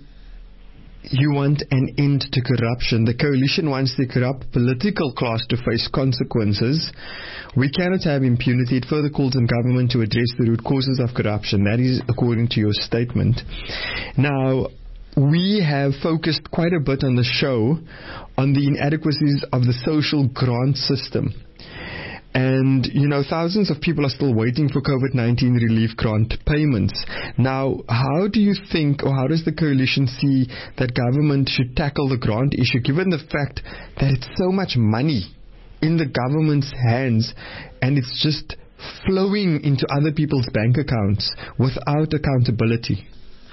you want an end to corruption. The coalition wants the corrupt political class to face consequences. We cannot have impunity. It further calls on government to address the root causes of corruption. That is according to your statement. Now, we have focused quite a bit on the show on the inadequacies of the social grant system. And, thousands of people are still waiting for COVID-19 relief grant payments. Now, how do you think, or how does the coalition see that government should tackle the grant issue, given the fact that it's so much money in the government's hands and it's just flowing into other people's bank accounts without accountability?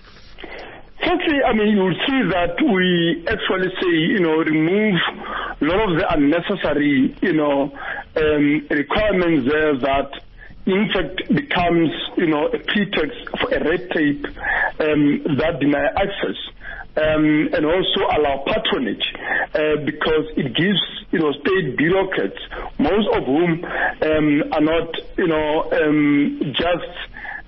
Firstly, you will see that we actually say, remove a lot of the unnecessary, requirements there that, in fact, becomes, a pretext for a red tape that deny access, and also allow patronage, because it gives, state bureaucrats, most of whom are not, just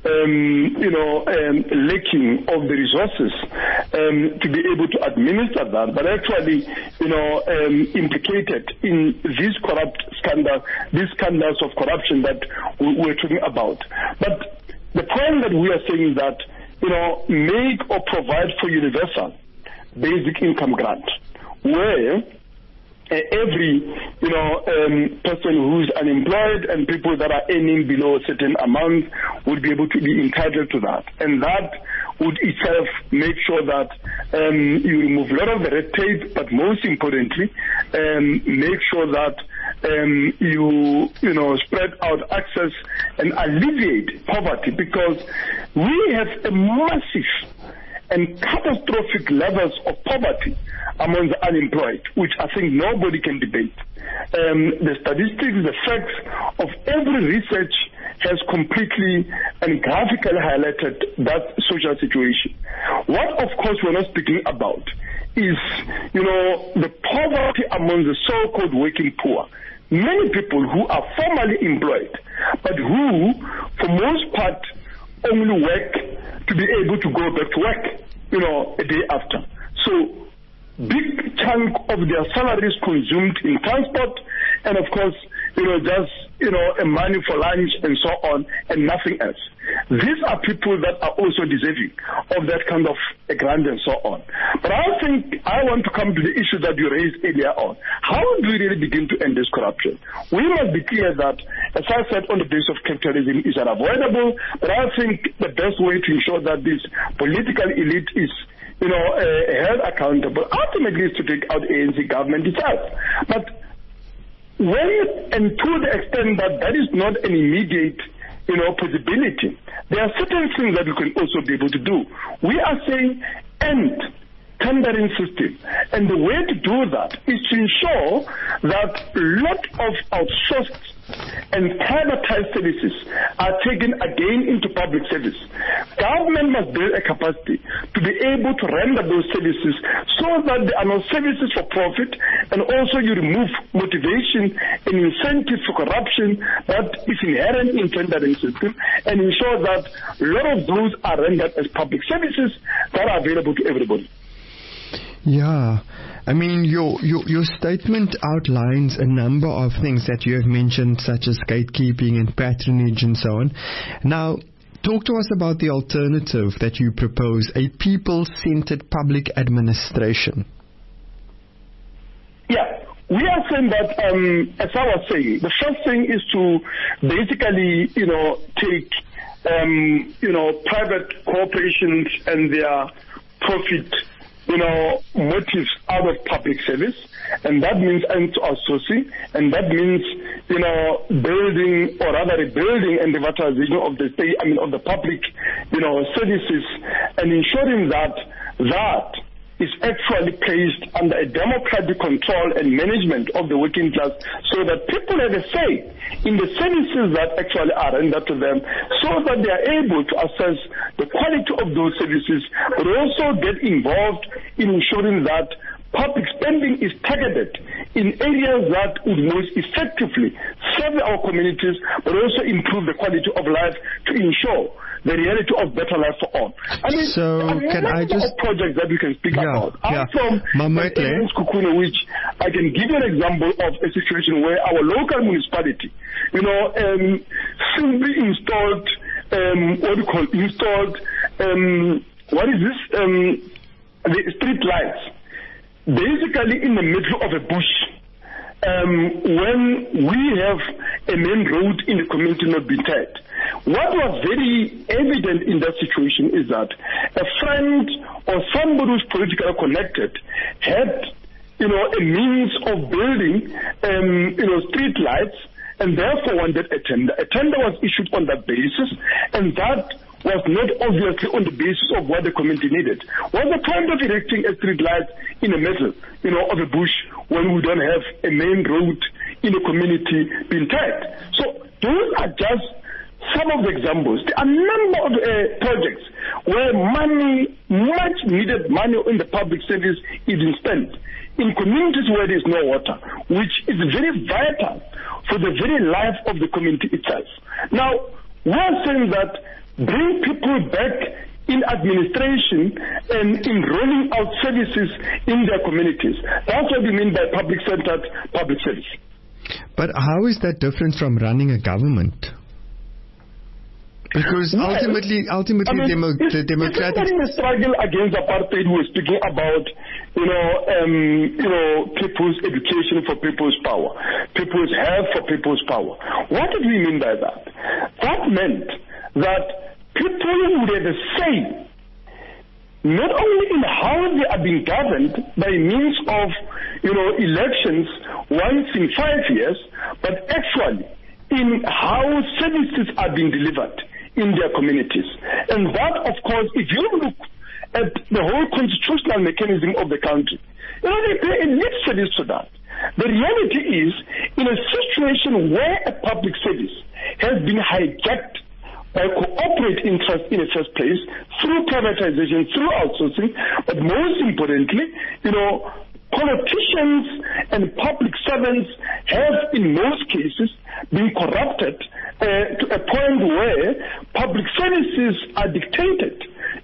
lacking of the resources to be able to administer that, but actually, implicated in these scandals of corruption that we're talking about. But the point that we are saying is that, make or provide for universal basic income grant, where every person who's unemployed and people that are earning below a certain amount would be able to be entitled to that, and that would itself make sure that you remove a lot of the red tape, but most importantly, make sure that you spread out access and alleviate poverty, because we have a massive and catastrophic levels of poverty among the unemployed, which I think nobody can debate. The statistics, the facts of every research has completely and graphically highlighted that social situation. What, of course, we're not speaking about is, the poverty among the so-called working poor. Many people who are formally employed, but who, for most part, only work to be able to go back to work, a day after. So, big chunk of their salaries consumed in transport, and of course, just, money for lunch and so on, and nothing else. These are people that are also deserving of that kind of a grant and so on. But I think I want to come to the issue that you raised earlier on. How do we really begin to end this corruption? We must be clear that, as I said, on the basis of capitalism is unavoidable, but I think the best way to ensure that this political elite is held accountable ultimately is to take out ANC government itself. But when and to the extent that that is not an immediate possibility, there are certain things that we can also be able to do. We are saying end tendering system, and the way to do that is to ensure that a lot of outsourced and privatized services are taken again into public service. Government must build a capacity to be able to render those services so that there are no services for profit, and also you remove motivation and incentive for corruption that is inherent in tendering system, and ensure that a lot of those are rendered as public services that are available to everybody. Yeah, I mean, your statement outlines a number of things that you have mentioned, such as gatekeeping and patronage and so on. Now, talk to us about the alternative that you propose, a people-centered public administration. Yeah, we are saying that, as I was saying, the first thing is to basically, take, private corporations and their profit motives out of public service, and that means outsourcing, and that means, building, or rather rebuilding and privatization of the state, of the public, services, and ensuring that is actually placed under a democratic control and management of the working class, so that people have a say in the services that actually are rendered to them, so that they are able to assess the quality of those services, but also get involved in ensuring that public spending is targeted in areas that would most effectively serve our communities, but also improve the quality of life to ensure the reality of better life for all. Can I just projects that we can speak about? I'm from Kukuna, which I can give you an example of a situation where our local municipality, simply installed the street lights, basically in the middle of a bush. When we have a main road in the community not being tagged. What was very evident in that situation is that a friend or somebody who's politically connected had, a means of building, street lights, and therefore wanted a tender. A tender was issued on that basis, and that was not obviously on the basis of what the community needed. What's the point of erecting a street light in the middle, of a bush when we don't have a main road in the community being tagged? So those are just some of the examples. There are a number of projects where money, much needed money in the public service is spent in communities where there is no water, which is very vital for the very life of the community itself. Now, we are saying that bring people back in administration and in rolling out services in their communities. That's what we mean by public-centered public service. But how is that different from running a government? Because ultimately, the democratic... In the struggle against apartheid, we're speaking about, people's education for people's power, people's health for people's power. What did we mean by that? That meant that people would have a say not only in how they are being governed by means of, elections once in 5 years, but actually in how services are being delivered in their communities. And that, of course, if you look at the whole constitutional mechanism of the country, they pay a lip service to that. The reality is, in a situation where a public service has been hijacked by corporate interest in the first place, through privatization, through outsourcing, but most importantly, politicians and public servants have, in most cases, been corrupted to a point where public services are dictated,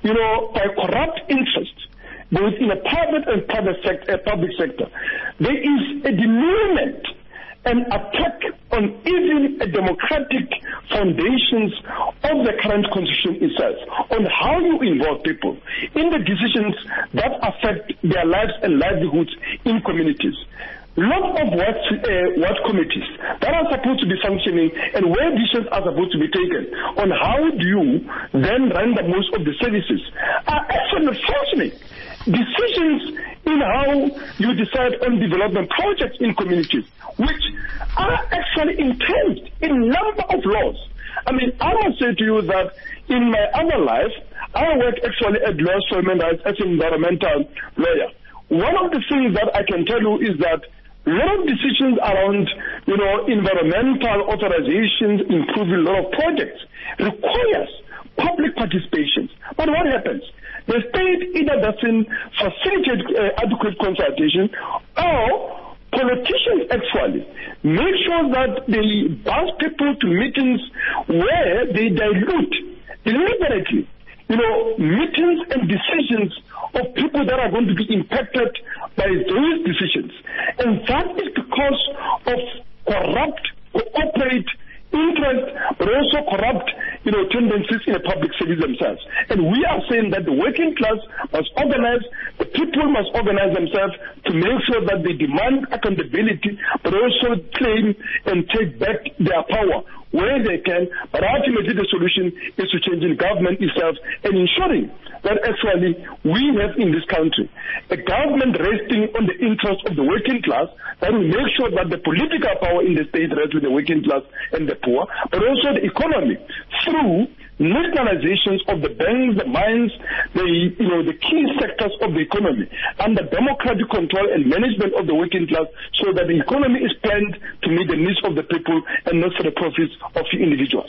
by corrupt interests, both in a private and public sector. There is a denouement, an attack on even a democratic foundations of the current constitution itself, on how you involve people in the decisions that affect their lives and livelihoods in communities. Lot of what committees that are supposed to be functioning and where decisions are supposed to be taken on how do you then render most of the services are actually functioning. Decisions in how you decide on development projects in communities, which are actually entrenched in a number of laws. I mean, I will say to you that in my other life, I work actually at Lawyers for Human Rights as an environmental lawyer. One of the things that I can tell you is that a lot of decisions around, environmental authorizations, improving a lot of projects requires public participation. But what happens? The state either doesn't facilitate adequate consultation, or politicians actually make sure that they bus people to meetings where they dilute deliberately, meetings and decisions of people that are going to be impacted by those decisions. And that is because of corrupt, corporate interest, but also corrupt, tendencies in the public service themselves. And we are saying that the working class must organize, the people must organize themselves to make sure that they demand accountability, but also claim and take back their power where they can. But ultimately the solution is to change in government itself and ensuring that actually we have in this country a government resting on the interest of the working class that will make sure that the political power in the state rests with the working class and the poor, but also the economy through nationalizations of the banks, the mines, the key sectors of the economy under democratic control and management of the working class, so that the economy is planned to meet the needs of the people and not for the profits of the individuals.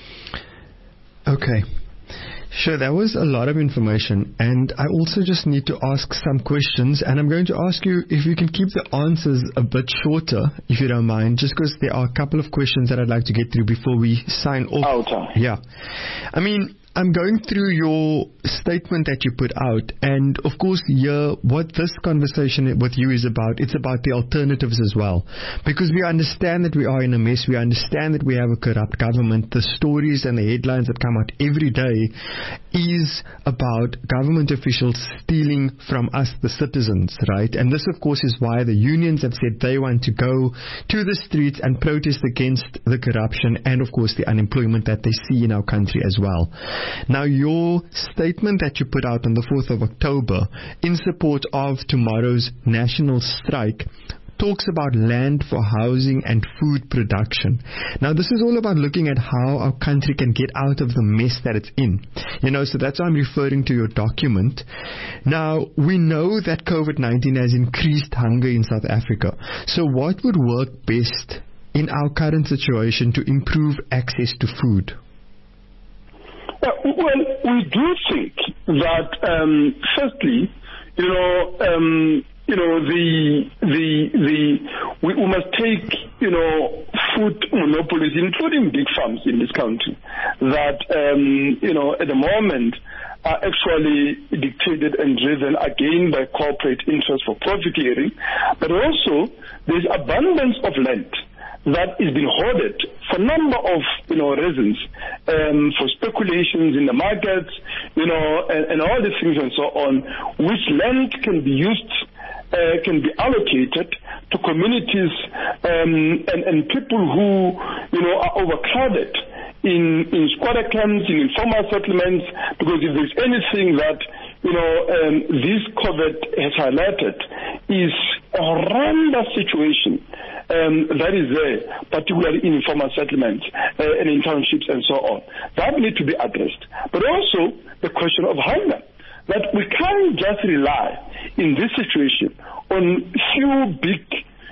Okay. Sure, that was a lot of information, and I also just need to ask some questions, and I'm going to ask you if you can keep the answers a bit shorter, if you don't mind, just because there are a couple of questions that I'd like to get through before we sign off. Yeah. I mean, I'm going through your statement that you put out, and of course here, what this conversation with you is about, it's about the alternatives as well. Because we understand that we are in a mess, we understand that we have a corrupt government. The stories and the headlines that come out every day is about government officials stealing from us, the citizens, right? And this of course is why the unions have said they want to go to the streets and protest against the corruption and of course the unemployment that they see in our country as well. Now, your statement that you put out on the 4th of October in support of tomorrow's national strike talks about land for housing and food production. Now, this is all about looking at how our country can get out of the mess that it's in. So that's why I'm referring to your document. Now, we know that COVID-19 has increased hunger in South Africa. So what would work best in our current situation to improve access to food? Well, we do think that, firstly, we must take, food monopolies, including big farms in this country, that, at the moment are actually dictated and driven again by corporate interests for profiteering, but also there's abundance of land that is being hoarded for a number of reasons, for speculations in the markets, and all these things and so on, which land can be used, can be allocated to communities and people who are overcrowded in squatter camps, in informal settlements, because if there's anything that this COVID has highlighted is a horrendous situation that is there, particularly in informal settlements and in townships and so on. That needs to be addressed. But also the question of hunger, that we can't just rely in this situation on few big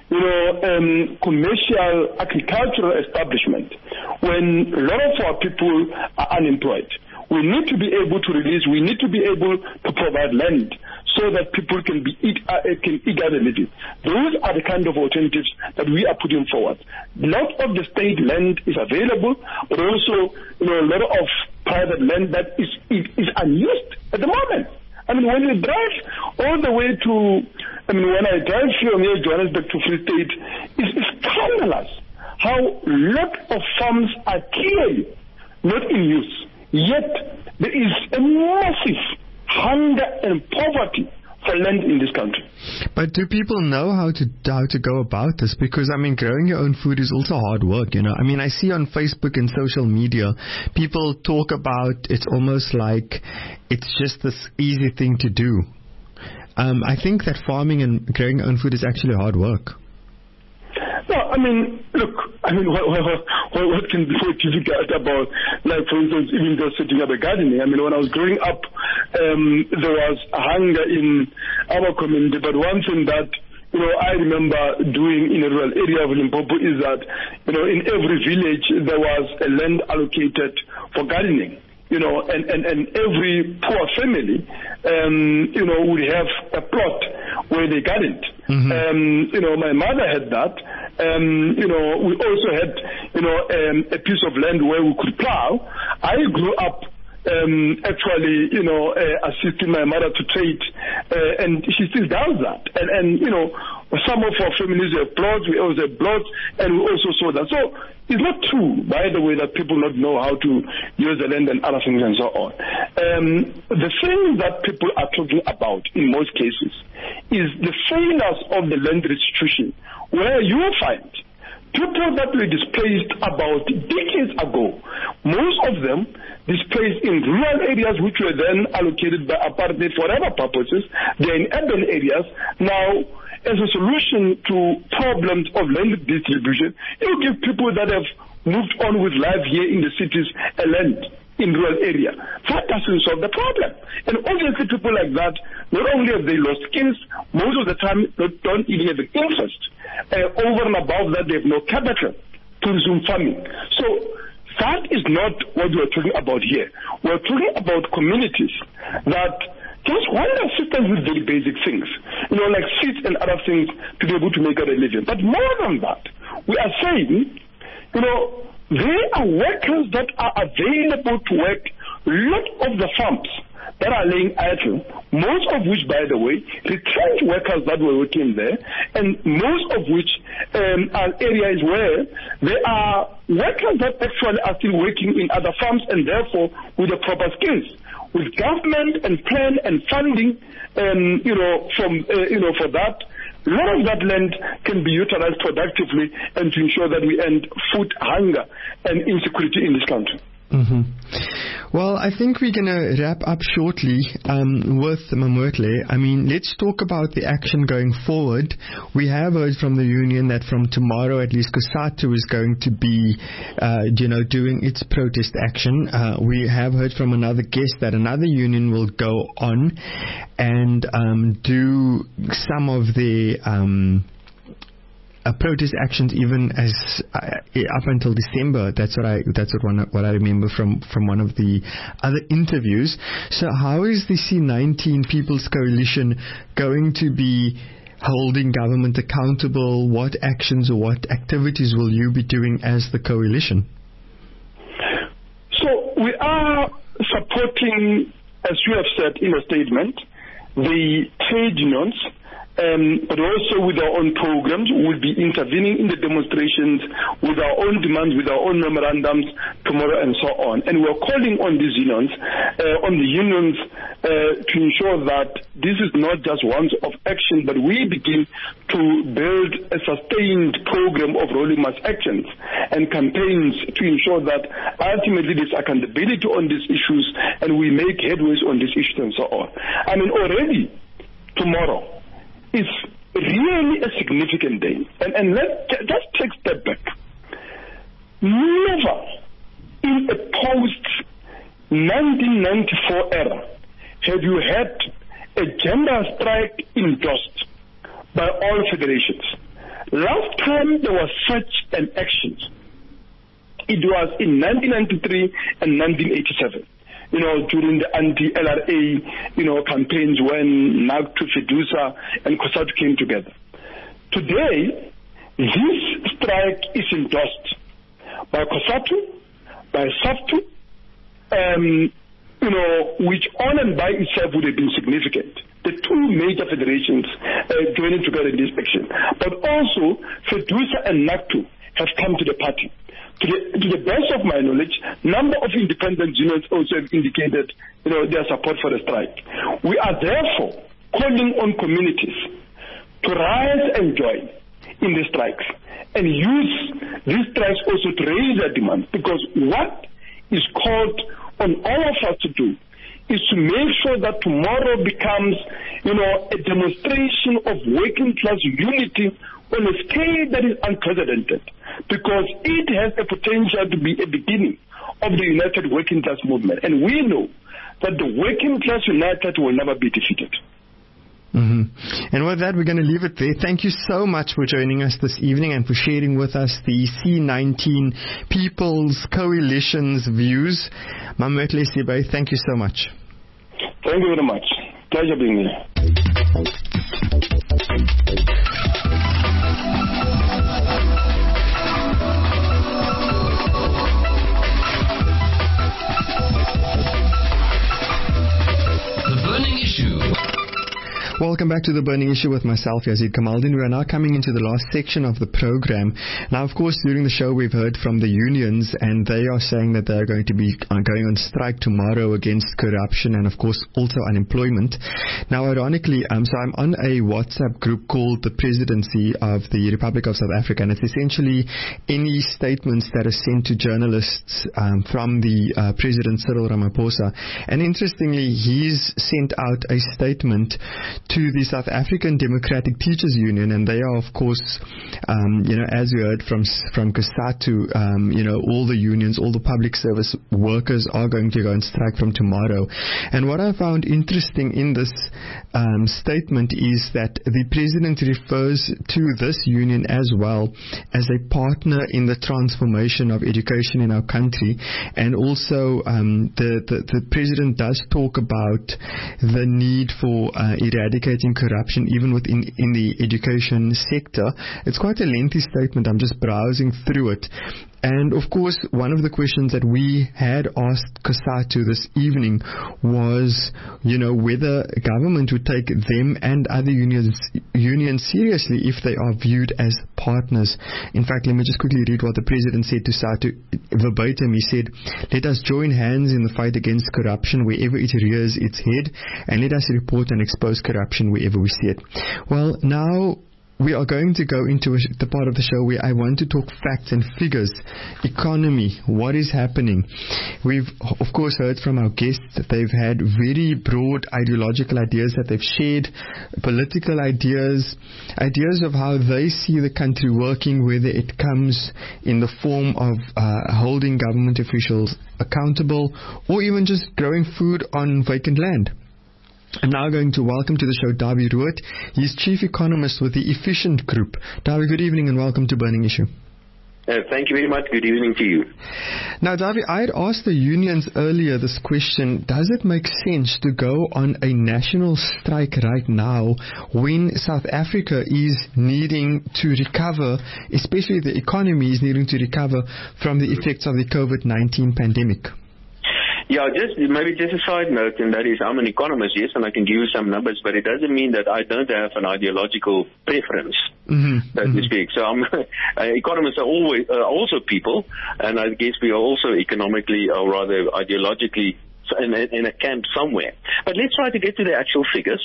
commercial agricultural establishment when a lot of our people are unemployed. We need to be able to release, we need to be able to provide land so that people can eat out a living. Those are the kind of alternatives that we are putting forward. A lot of the state land is available, but also a lot of private land that is unused at the moment. I mean, when you drive all the way to, when I drive from here, Johannesburg to Free State, it's scandalous how a lot of farms are clearly not in use. Yet there is a massive hunger and poverty for land in this country. But do people know how to go about this? Because growing your own food is also hard work. I see on Facebook and social media, people talk about it's almost like it's just this easy thing to do. I think that farming and growing your own food is actually hard work. No, look, what can be so difficult about, like, for instance, even just setting up a gardening? When I was growing up, there was hunger in our community, but one thing that, I remember doing in a rural area of Limpopo is that, in every village there was a land allocated for gardening. And every poor family, would have a plot where they gardened. Mm-hmm. My mother had that. We also had, a piece of land where we could plow. I grew up actually, assisting my mother to trade, and she still does that. And some of our families have plots, we also have plots, and we also saw that. So it's not true, by the way, that people not know how to use the land and other things and so on. The thing that people are talking about in most cases is the failures of the land restitution, where you find people that were displaced about decades ago, most of them displaced in rural areas which were then allocated by apartheid for other purposes. They're in urban areas. Now, as a solution to problems of land distribution, you give people that have moved on with life here in the cities a land in rural area. That doesn't solve the problem. And obviously people like that, not only have they lost skills, most of the time don't even have an interest. Over and above that, they have no capital to resume farming. So that is not what we're talking about here. We're talking about communities that just want assistance with very basic things, like seeds and other things to be able to make out a living. But more than that, we are saying, there are workers that are available to work a lot of the farms that are laying idle, most of which, by the way, retrenched workers that were working there, and most of which are areas where there are workers that actually are still working in other farms and therefore with the proper skills. With government and plan and funding, for that, a lot of that land can be utilized productively and to ensure that we end food hunger and insecurity in this country. Mm-hmm. Well, I think we're going to wrap up shortly with Mamwetle. Let's talk about the action going forward. We have heard from the union that from tomorrow, at least, COSATU is going to be, doing its protest action. We have heard from another guest that another union will go on and do some of the protest actions even as up until December. That's what I remember from one of the other interviews. So how is the C19 People's Coalition going to be holding government accountable? What actions or what activities will you be doing as the coalition? So we are supporting, as you have said in a statement, the trade unions but also with our own programs. We'll be intervening in the demonstrations with our own demands, with our own memorandums tomorrow and so on. And we're calling on these unions, to ensure that this is not just once-off action, but we begin to build a sustained program of rolling mass actions and campaigns to ensure that ultimately there's accountability on these issues and we make headways on these issues and so on. I mean, already tomorrow is really a significant day. And let's just take a step back. Never in a post-1994 era have you had a gender strike endorsed by all federations. Last time there was such an action, it was in 1993 and 1987. During the anti-LRA, campaigns when NACTU, FEDUSA, and COSATU came together. Today, this strike is endorsed by COSATU, by SAFTU, which on and by itself would have been significant. The two major federations joining together in this action. But also, FEDUSA and NACTU have come to the party. To the best of my knowledge, number of independent unions also have indicated, their support for the strike. We are therefore calling on communities to rise and join in the strikes and use these strikes also to raise their demands, because what is called on all of us to do is to make sure that tomorrow becomes, a demonstration of working class unity on a scale that is unprecedented, because it has the potential to be a beginning of the united working class movement. And we know that the working class united will never be defeated. Mm-hmm. And with that, we're going to leave it there. Thank you so much for joining us this evening and for sharing with us the C19 People's Coalition's views. Mamwetli Sibai, thank you so much. Thank you very much. Pleasure being here. Welcome back to The Burning Issue with myself, Yazid Kamaldeen. We are now coming into the last section of the program. Now, of course, during the show, we've heard from the unions, and they are saying that they are going to be going on strike tomorrow against corruption and, of course, also unemployment. Now, ironically, so I'm on a WhatsApp group called the Presidency of the Republic of South Africa, and it's essentially any statements that are sent to journalists from the President Cyril Ramaphosa. And interestingly, he's sent out a statement to the South African Democratic Teachers Union, and they are, of course, as we heard from COSATU, all the unions, all the public service workers are going to go on strike from tomorrow. And what I found interesting in this statement is that the president refers to this union as well as a partner in the transformation of education in our country, and also the president does talk about the need for eradicating corruption even within the education sector. It's quite a lengthy statement. I'm just browsing through it. And of course, one of the questions that we had asked COSATU this evening was, whether government would take them and other unions seriously if they are viewed as partners. In fact, let me just quickly read what the president said to SATU verbatim. He said, "Let us join hands in the fight against corruption wherever it rears its head, and let us report and expose corruption wherever we see it." Well, now we are going to go into the part of the show where I want to talk facts and figures, economy, what is happening. We've, of course, heard from our guests that they've had very broad ideological ideas that they've shared, political ideas of how they see the country working, whether it comes in the form of holding government officials accountable or even just growing food on vacant land. I'm now going to welcome to the show Dawie Rood. He's Chief Economist with the Efficient Group. Dawie, good evening and welcome to Burning Issue. Thank you very much. Good evening to you. Now, Dawie, I had asked the unions earlier this question: does it make sense to go on a national strike right now when South Africa is needing to recover, especially the economy is needing to recover from the effects of the COVID-19 pandemic? Yeah, maybe just a side note, and that is I'm an economist, yes, and I can give you some numbers, but it doesn't mean that I don't have an ideological preference, so to speak. So economists are always also people, and I guess we are also economically, or rather ideologically, in a camp somewhere. But let's try to get to the actual figures.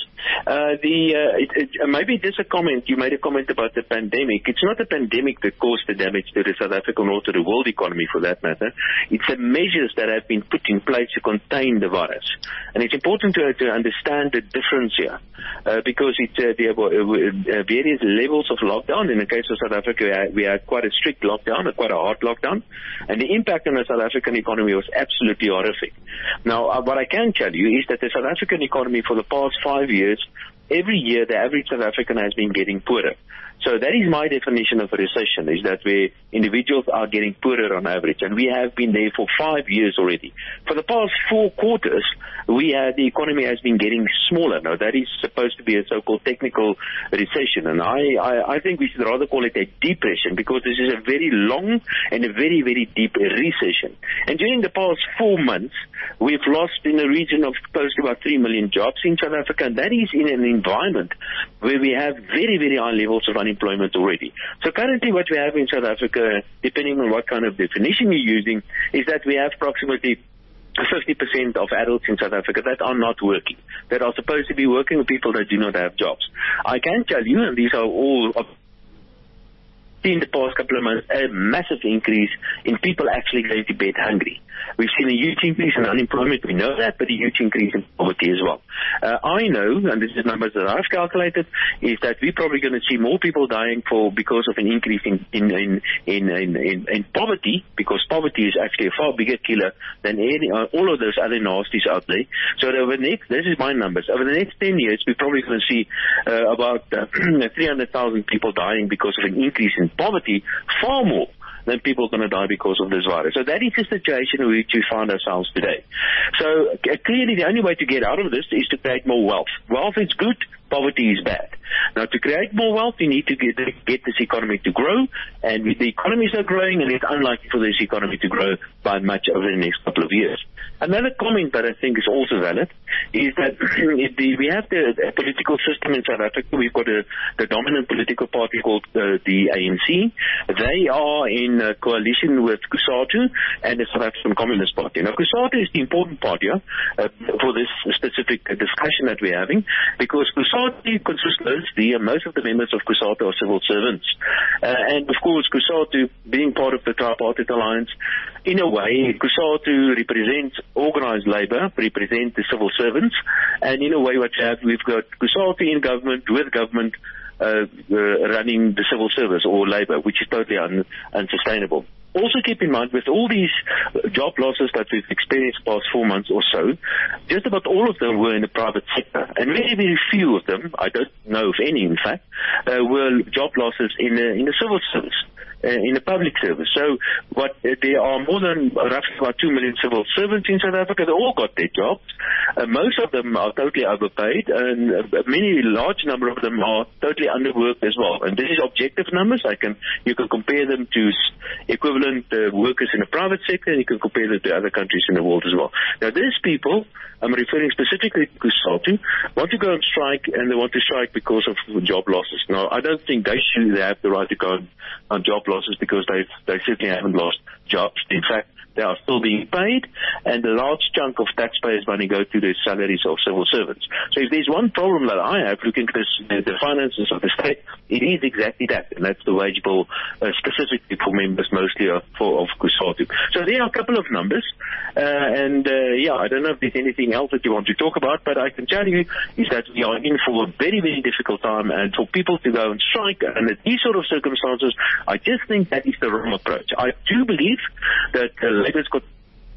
Maybe just a comment. You made a comment about the pandemic. It's not the pandemic that caused the damage to the South African or to the world economy, for that matter. It's the measures that have been put in place to contain the virus. And it's important to understand the difference here, because there were various levels of lockdown. In the case of South Africa, we had quite a strict lockdown, quite a hard lockdown, and the impact on the South African economy was absolutely horrific. Now, what I can tell you is that the South African economy for the past 5 years, every year the average South African has been getting poorer. So that is my definition of a recession, is that where individuals are getting poorer on average. And we have been there for 5 years already. For the past 4 quarters, the economy has been getting smaller. Now, that is supposed to be a so-called technical recession. And I think we should rather call it a depression, because this is a very long and a very, very deep recession. And during the past 4 months, we've lost in the region of close to about 3 million jobs in South Africa. And that is in an environment where we have very, very high levels of unemployment already. So currently what we have in South Africa, depending on what kind of definition you're using, is that we have approximately 50% of adults in South Africa that are not working, that are supposed to be working with people that do not have jobs. I can tell you, and these are all in the past couple of months, a massive increase in people actually going to bed hungry. We've seen a huge increase in unemployment, we know that, but a huge increase in poverty as well. I know, and this is numbers that I've calculated, is that we're probably going to see more people dying because of an increase in poverty, because poverty is actually a far bigger killer than all of those other nasties out there. So this is my numbers, over the next 10 years, we're probably going to see about 300,000 people dying because of an increase in poverty, far more than people are going to die because of this virus. So that is the situation in which we find ourselves today. So clearly the only way to get out of this is to create more wealth. Wealth is good, poverty is bad. Now, to create more wealth, you need to get this economy to grow, and the economies are growing, and it's unlikely for this economy to grow by much over the next couple of years. Another comment that I think is also valid is that we have the political system in South Africa. We've got the dominant political party called the ANC. They are in coalition with COSATU and the South African Communist Party. Now, COSATU is the important party for this specific discussion that we're having, because COSATU consists mostly, most of the members of COSATU are civil servants. And of course, COSATU, being part of the Tripartite Alliance, in a way, COSATU represents organized labor, represents the civil servants, and in a way what you have, we've got COSATU in government, with government running the civil service or labor, which is totally unsustainable. Also keep in mind, with all these job losses that we've experienced the past 4 months or so, just about all of them were in the private sector. And very, very few of them, I don't know of any in fact, were job losses in the civil service, in the public service. So there are more than roughly about 2 million civil servants in South Africa. They all got their jobs. Most of them are totally overpaid, and large number of them are totally underworked as well. And this is objective numbers. You can compare them to equivalent workers in the private sector, and you can compare them to other countries in the world as well. Now, these people, I'm referring specifically to COSATU, want to go on strike, and they want to strike because of job losses. Now, I don't think they have the right to go on job losses, because they certainly haven't lost jobs. In fact, they are still being paid, and a large chunk of taxpayers' money go to the salaries of civil servants. So if there's one problem that I have looking at the finances of the state, it is exactly that, and that's the wage bill specifically for members mostly of COSATU. So there are a couple of numbers, I don't know if there's anything else that you want to talk about, but I can tell you is that we are in for a very, very difficult time, and for people to go and strike under these sort of circumstances, I just think that is the wrong approach. I do believe that Labour's got...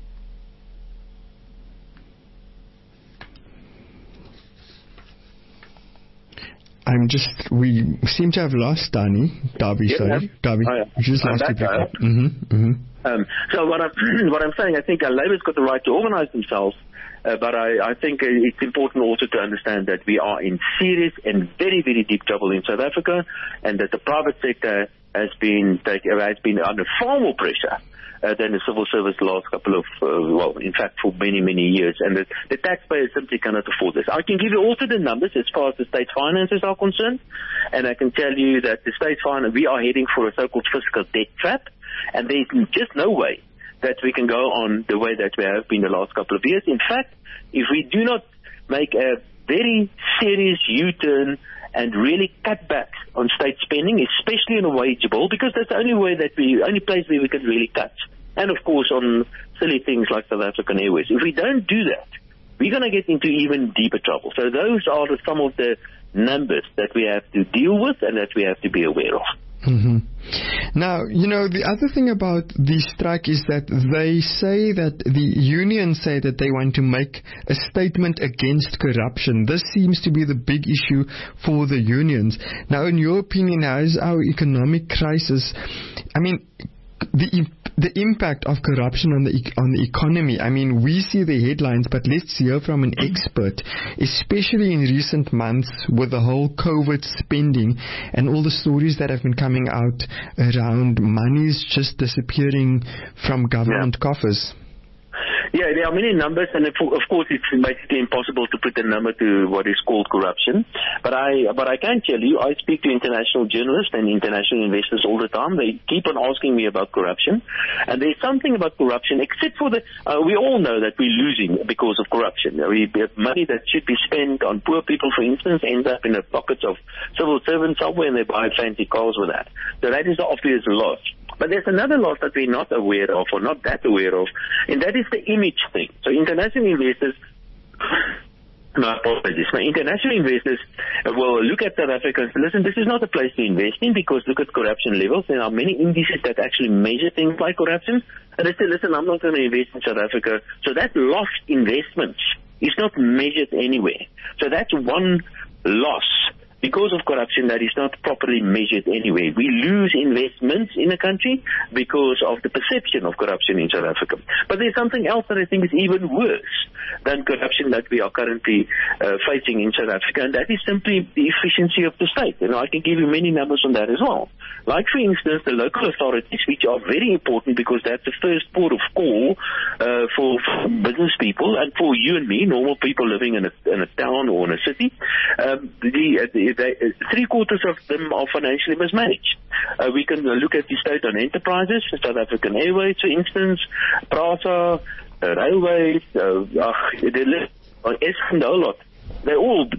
we seem to have lost Darby, sorry. Darby, we just lost you. So what I'm saying, I think Labour's got the right to organise themselves, but I think it's important also to understand that we are in serious and very, very deep trouble in South Africa, and that the private sector has been under far more pressure than the civil service the last couple of, in fact, for many, many years. And the taxpayers simply cannot afford this. I can give you also the numbers as far as the state finances are concerned. And I can tell you that the state finance, we are heading for a so-called fiscal debt trap. And there's just no way that we can go on the way that we have been the last couple of years. In fact, if we do not make a very serious U-turn and really cut back on state spending, especially in a wage bill, because that's the only place where we can really cut. And of course on silly things like South African Airways. If we don't do that, we're going to get into even deeper trouble. So those are some of the numbers that we have to deal with and that we have to be aware of. Mm-hmm. Now, the other thing about the strike is that they say that the unions say that they want to make a statement against corruption. This seems to be the big issue for the unions. Now, in your opinion, how is our economic crisis, the impact of corruption on the economy? I mean, we see the headlines, but let's hear from an expert, especially in recent months with the whole COVID spending and all the stories that have been coming out around monies just disappearing from government coffers. Yeah, there are many numbers, and of course it's basically impossible to put a number to what is called corruption. But I can tell you, I speak to international journalists and international investors all the time. They keep on asking me about corruption. And there's something about corruption, except for we all know that we're losing because of corruption. Money that should be spent on poor people, for instance, ends up in the pockets of civil servants somewhere, and they buy fancy cars with that. So that is the obvious loss. But there's another loss that we're not aware of, or not that aware of, and that is the image thing. So international investors, international investors will look at South Africa and say, listen, this is not a place to invest in because look at corruption levels. There are many indices that actually measure things like corruption. And they say, listen, I'm not going to invest in South Africa. So that lost investment is not measured anywhere. So that's one loss. Because of corruption that is not properly measured anyway. We lose investments in a country because of the perception of corruption in South Africa. But there's something else that I think is even worse than corruption that we are currently facing in South Africa, and that is simply the efficiency of the state. I can give you many numbers on that as well. Like, for instance, the local authorities, which are very important because that's the first port of call for business people and for you and me, normal people living in a town or in a city. Three-quarters of them are financially mismanaged. We can look at the state-owned enterprises, South African Airways, for instance, PRASA, Railways, the whole lot. They're all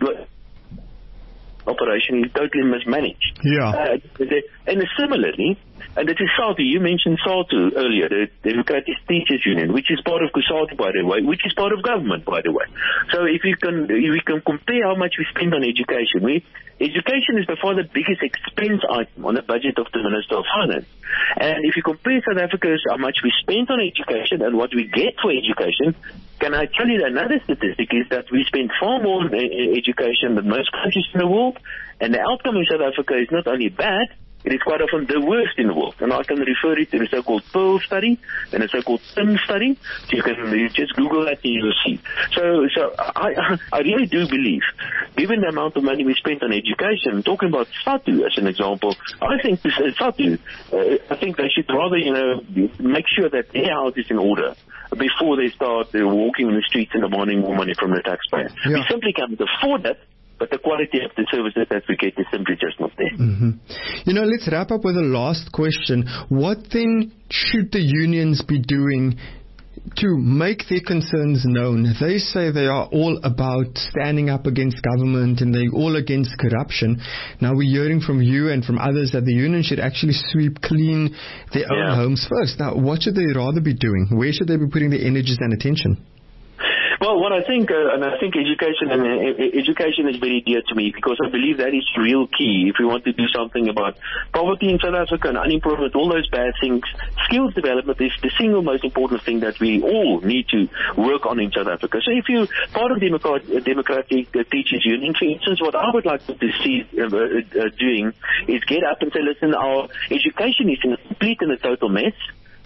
operationally totally mismanaged. Yeah. And similarly, and it is SALTU. You mentioned SALTU earlier, the Democratic Teachers Union, which is part of COSATU, by the way, which is part of government, by the way. So if we can compare how much we spend on education, education is by far the biggest expense item on the budget of the Minister of Finance. And if you compare South Africa's how much we spend on education and what we get for education, can I tell you that another statistic is that we spend far more on education than most countries in the world, and the outcome in South Africa is not only bad, it is quite often the worst in the world. And I can refer it to the so-called Pearl study and the so-called TIM study. So you can just Google that and you'll see. So I really do believe, given the amount of money we spent on education, talking about SATU as an example, I think SATU, I think they should rather, make sure that their house is in order before they start walking in the streets in the morning with money from the taxpayer. Yeah. We simply can't afford that. But the quality of the services that we get is simply just not there. Mm-hmm. Let's wrap up with a last question. What then should the unions be doing to make their concerns known? They say they are all about standing up against government and they're all against corruption. Now we're hearing from you and from others that the union should actually sweep clean their own homes first. Now, what should they rather be doing? Where should they be putting their energies and attention? Well, what I think, and I think education is very dear to me because I believe that is real key if we want to do something about poverty in South Africa and unemployment, all those bad things. Skills development is the single most important thing that we all need to work on in South Africa. So if you're part of Democratic Teachers Union, for instance, what I would like to see doing is get up and say, listen, our education is in a complete and a total mess.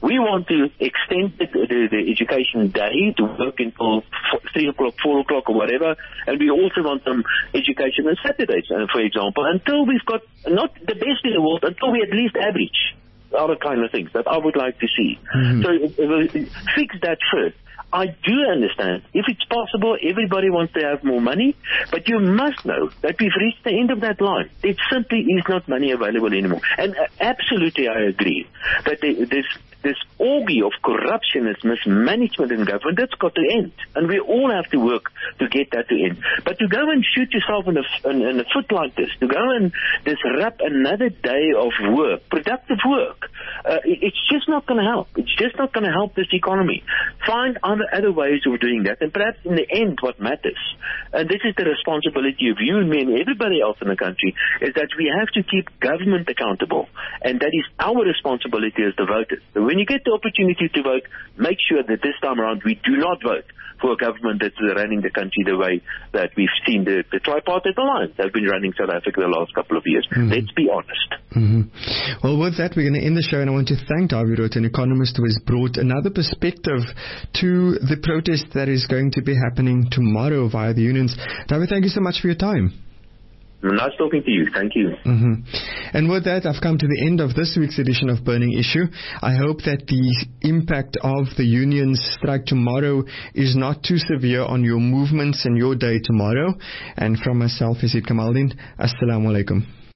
We want to extend the education day to work until 3 o'clock, 4 o'clock or whatever, and we also want some education on Saturdays, for example, until we've got not the best in the world, until we at least average. Other kind of things that I would like to see. So fix that first. I do understand. If it's possible, everybody wants to have more money, but you must know that we've reached the end of that line. It simply is not money available anymore. And absolutely I agree that this orgy of corruption and mismanagement in government, that's got to end. And we all have to work to get that to end. But to go and shoot yourself in the foot like this, to go and disrupt another day of work, productive work, it's just not going to help. It's just not going to help this economy. Find other ways of doing that. And perhaps in the end what matters, and this is the responsibility of you and me and everybody else in the country, is that we have to keep government accountable. And that is our responsibility as the voters. So when you get the opportunity to vote, make sure that this time around we do not vote for a government that's running the country the way that we've seen the tripartite alliance have been running South Africa the last couple of years. Let's be honest. Well, with that, we're going to end the show, and I want to thank Dawie Roth, an economist who has brought another perspective to the protest that is going to be happening tomorrow via the unions. Dawie, thank you so much for your time. Nice talking to you. Thank you. And with that, I've come to the end of this week's edition of Burning Issue. I hope that the impact of the union's strike tomorrow is not too severe on your movements and your day tomorrow. And from myself, Yazid Kamaldeen, Assalamu alaikum.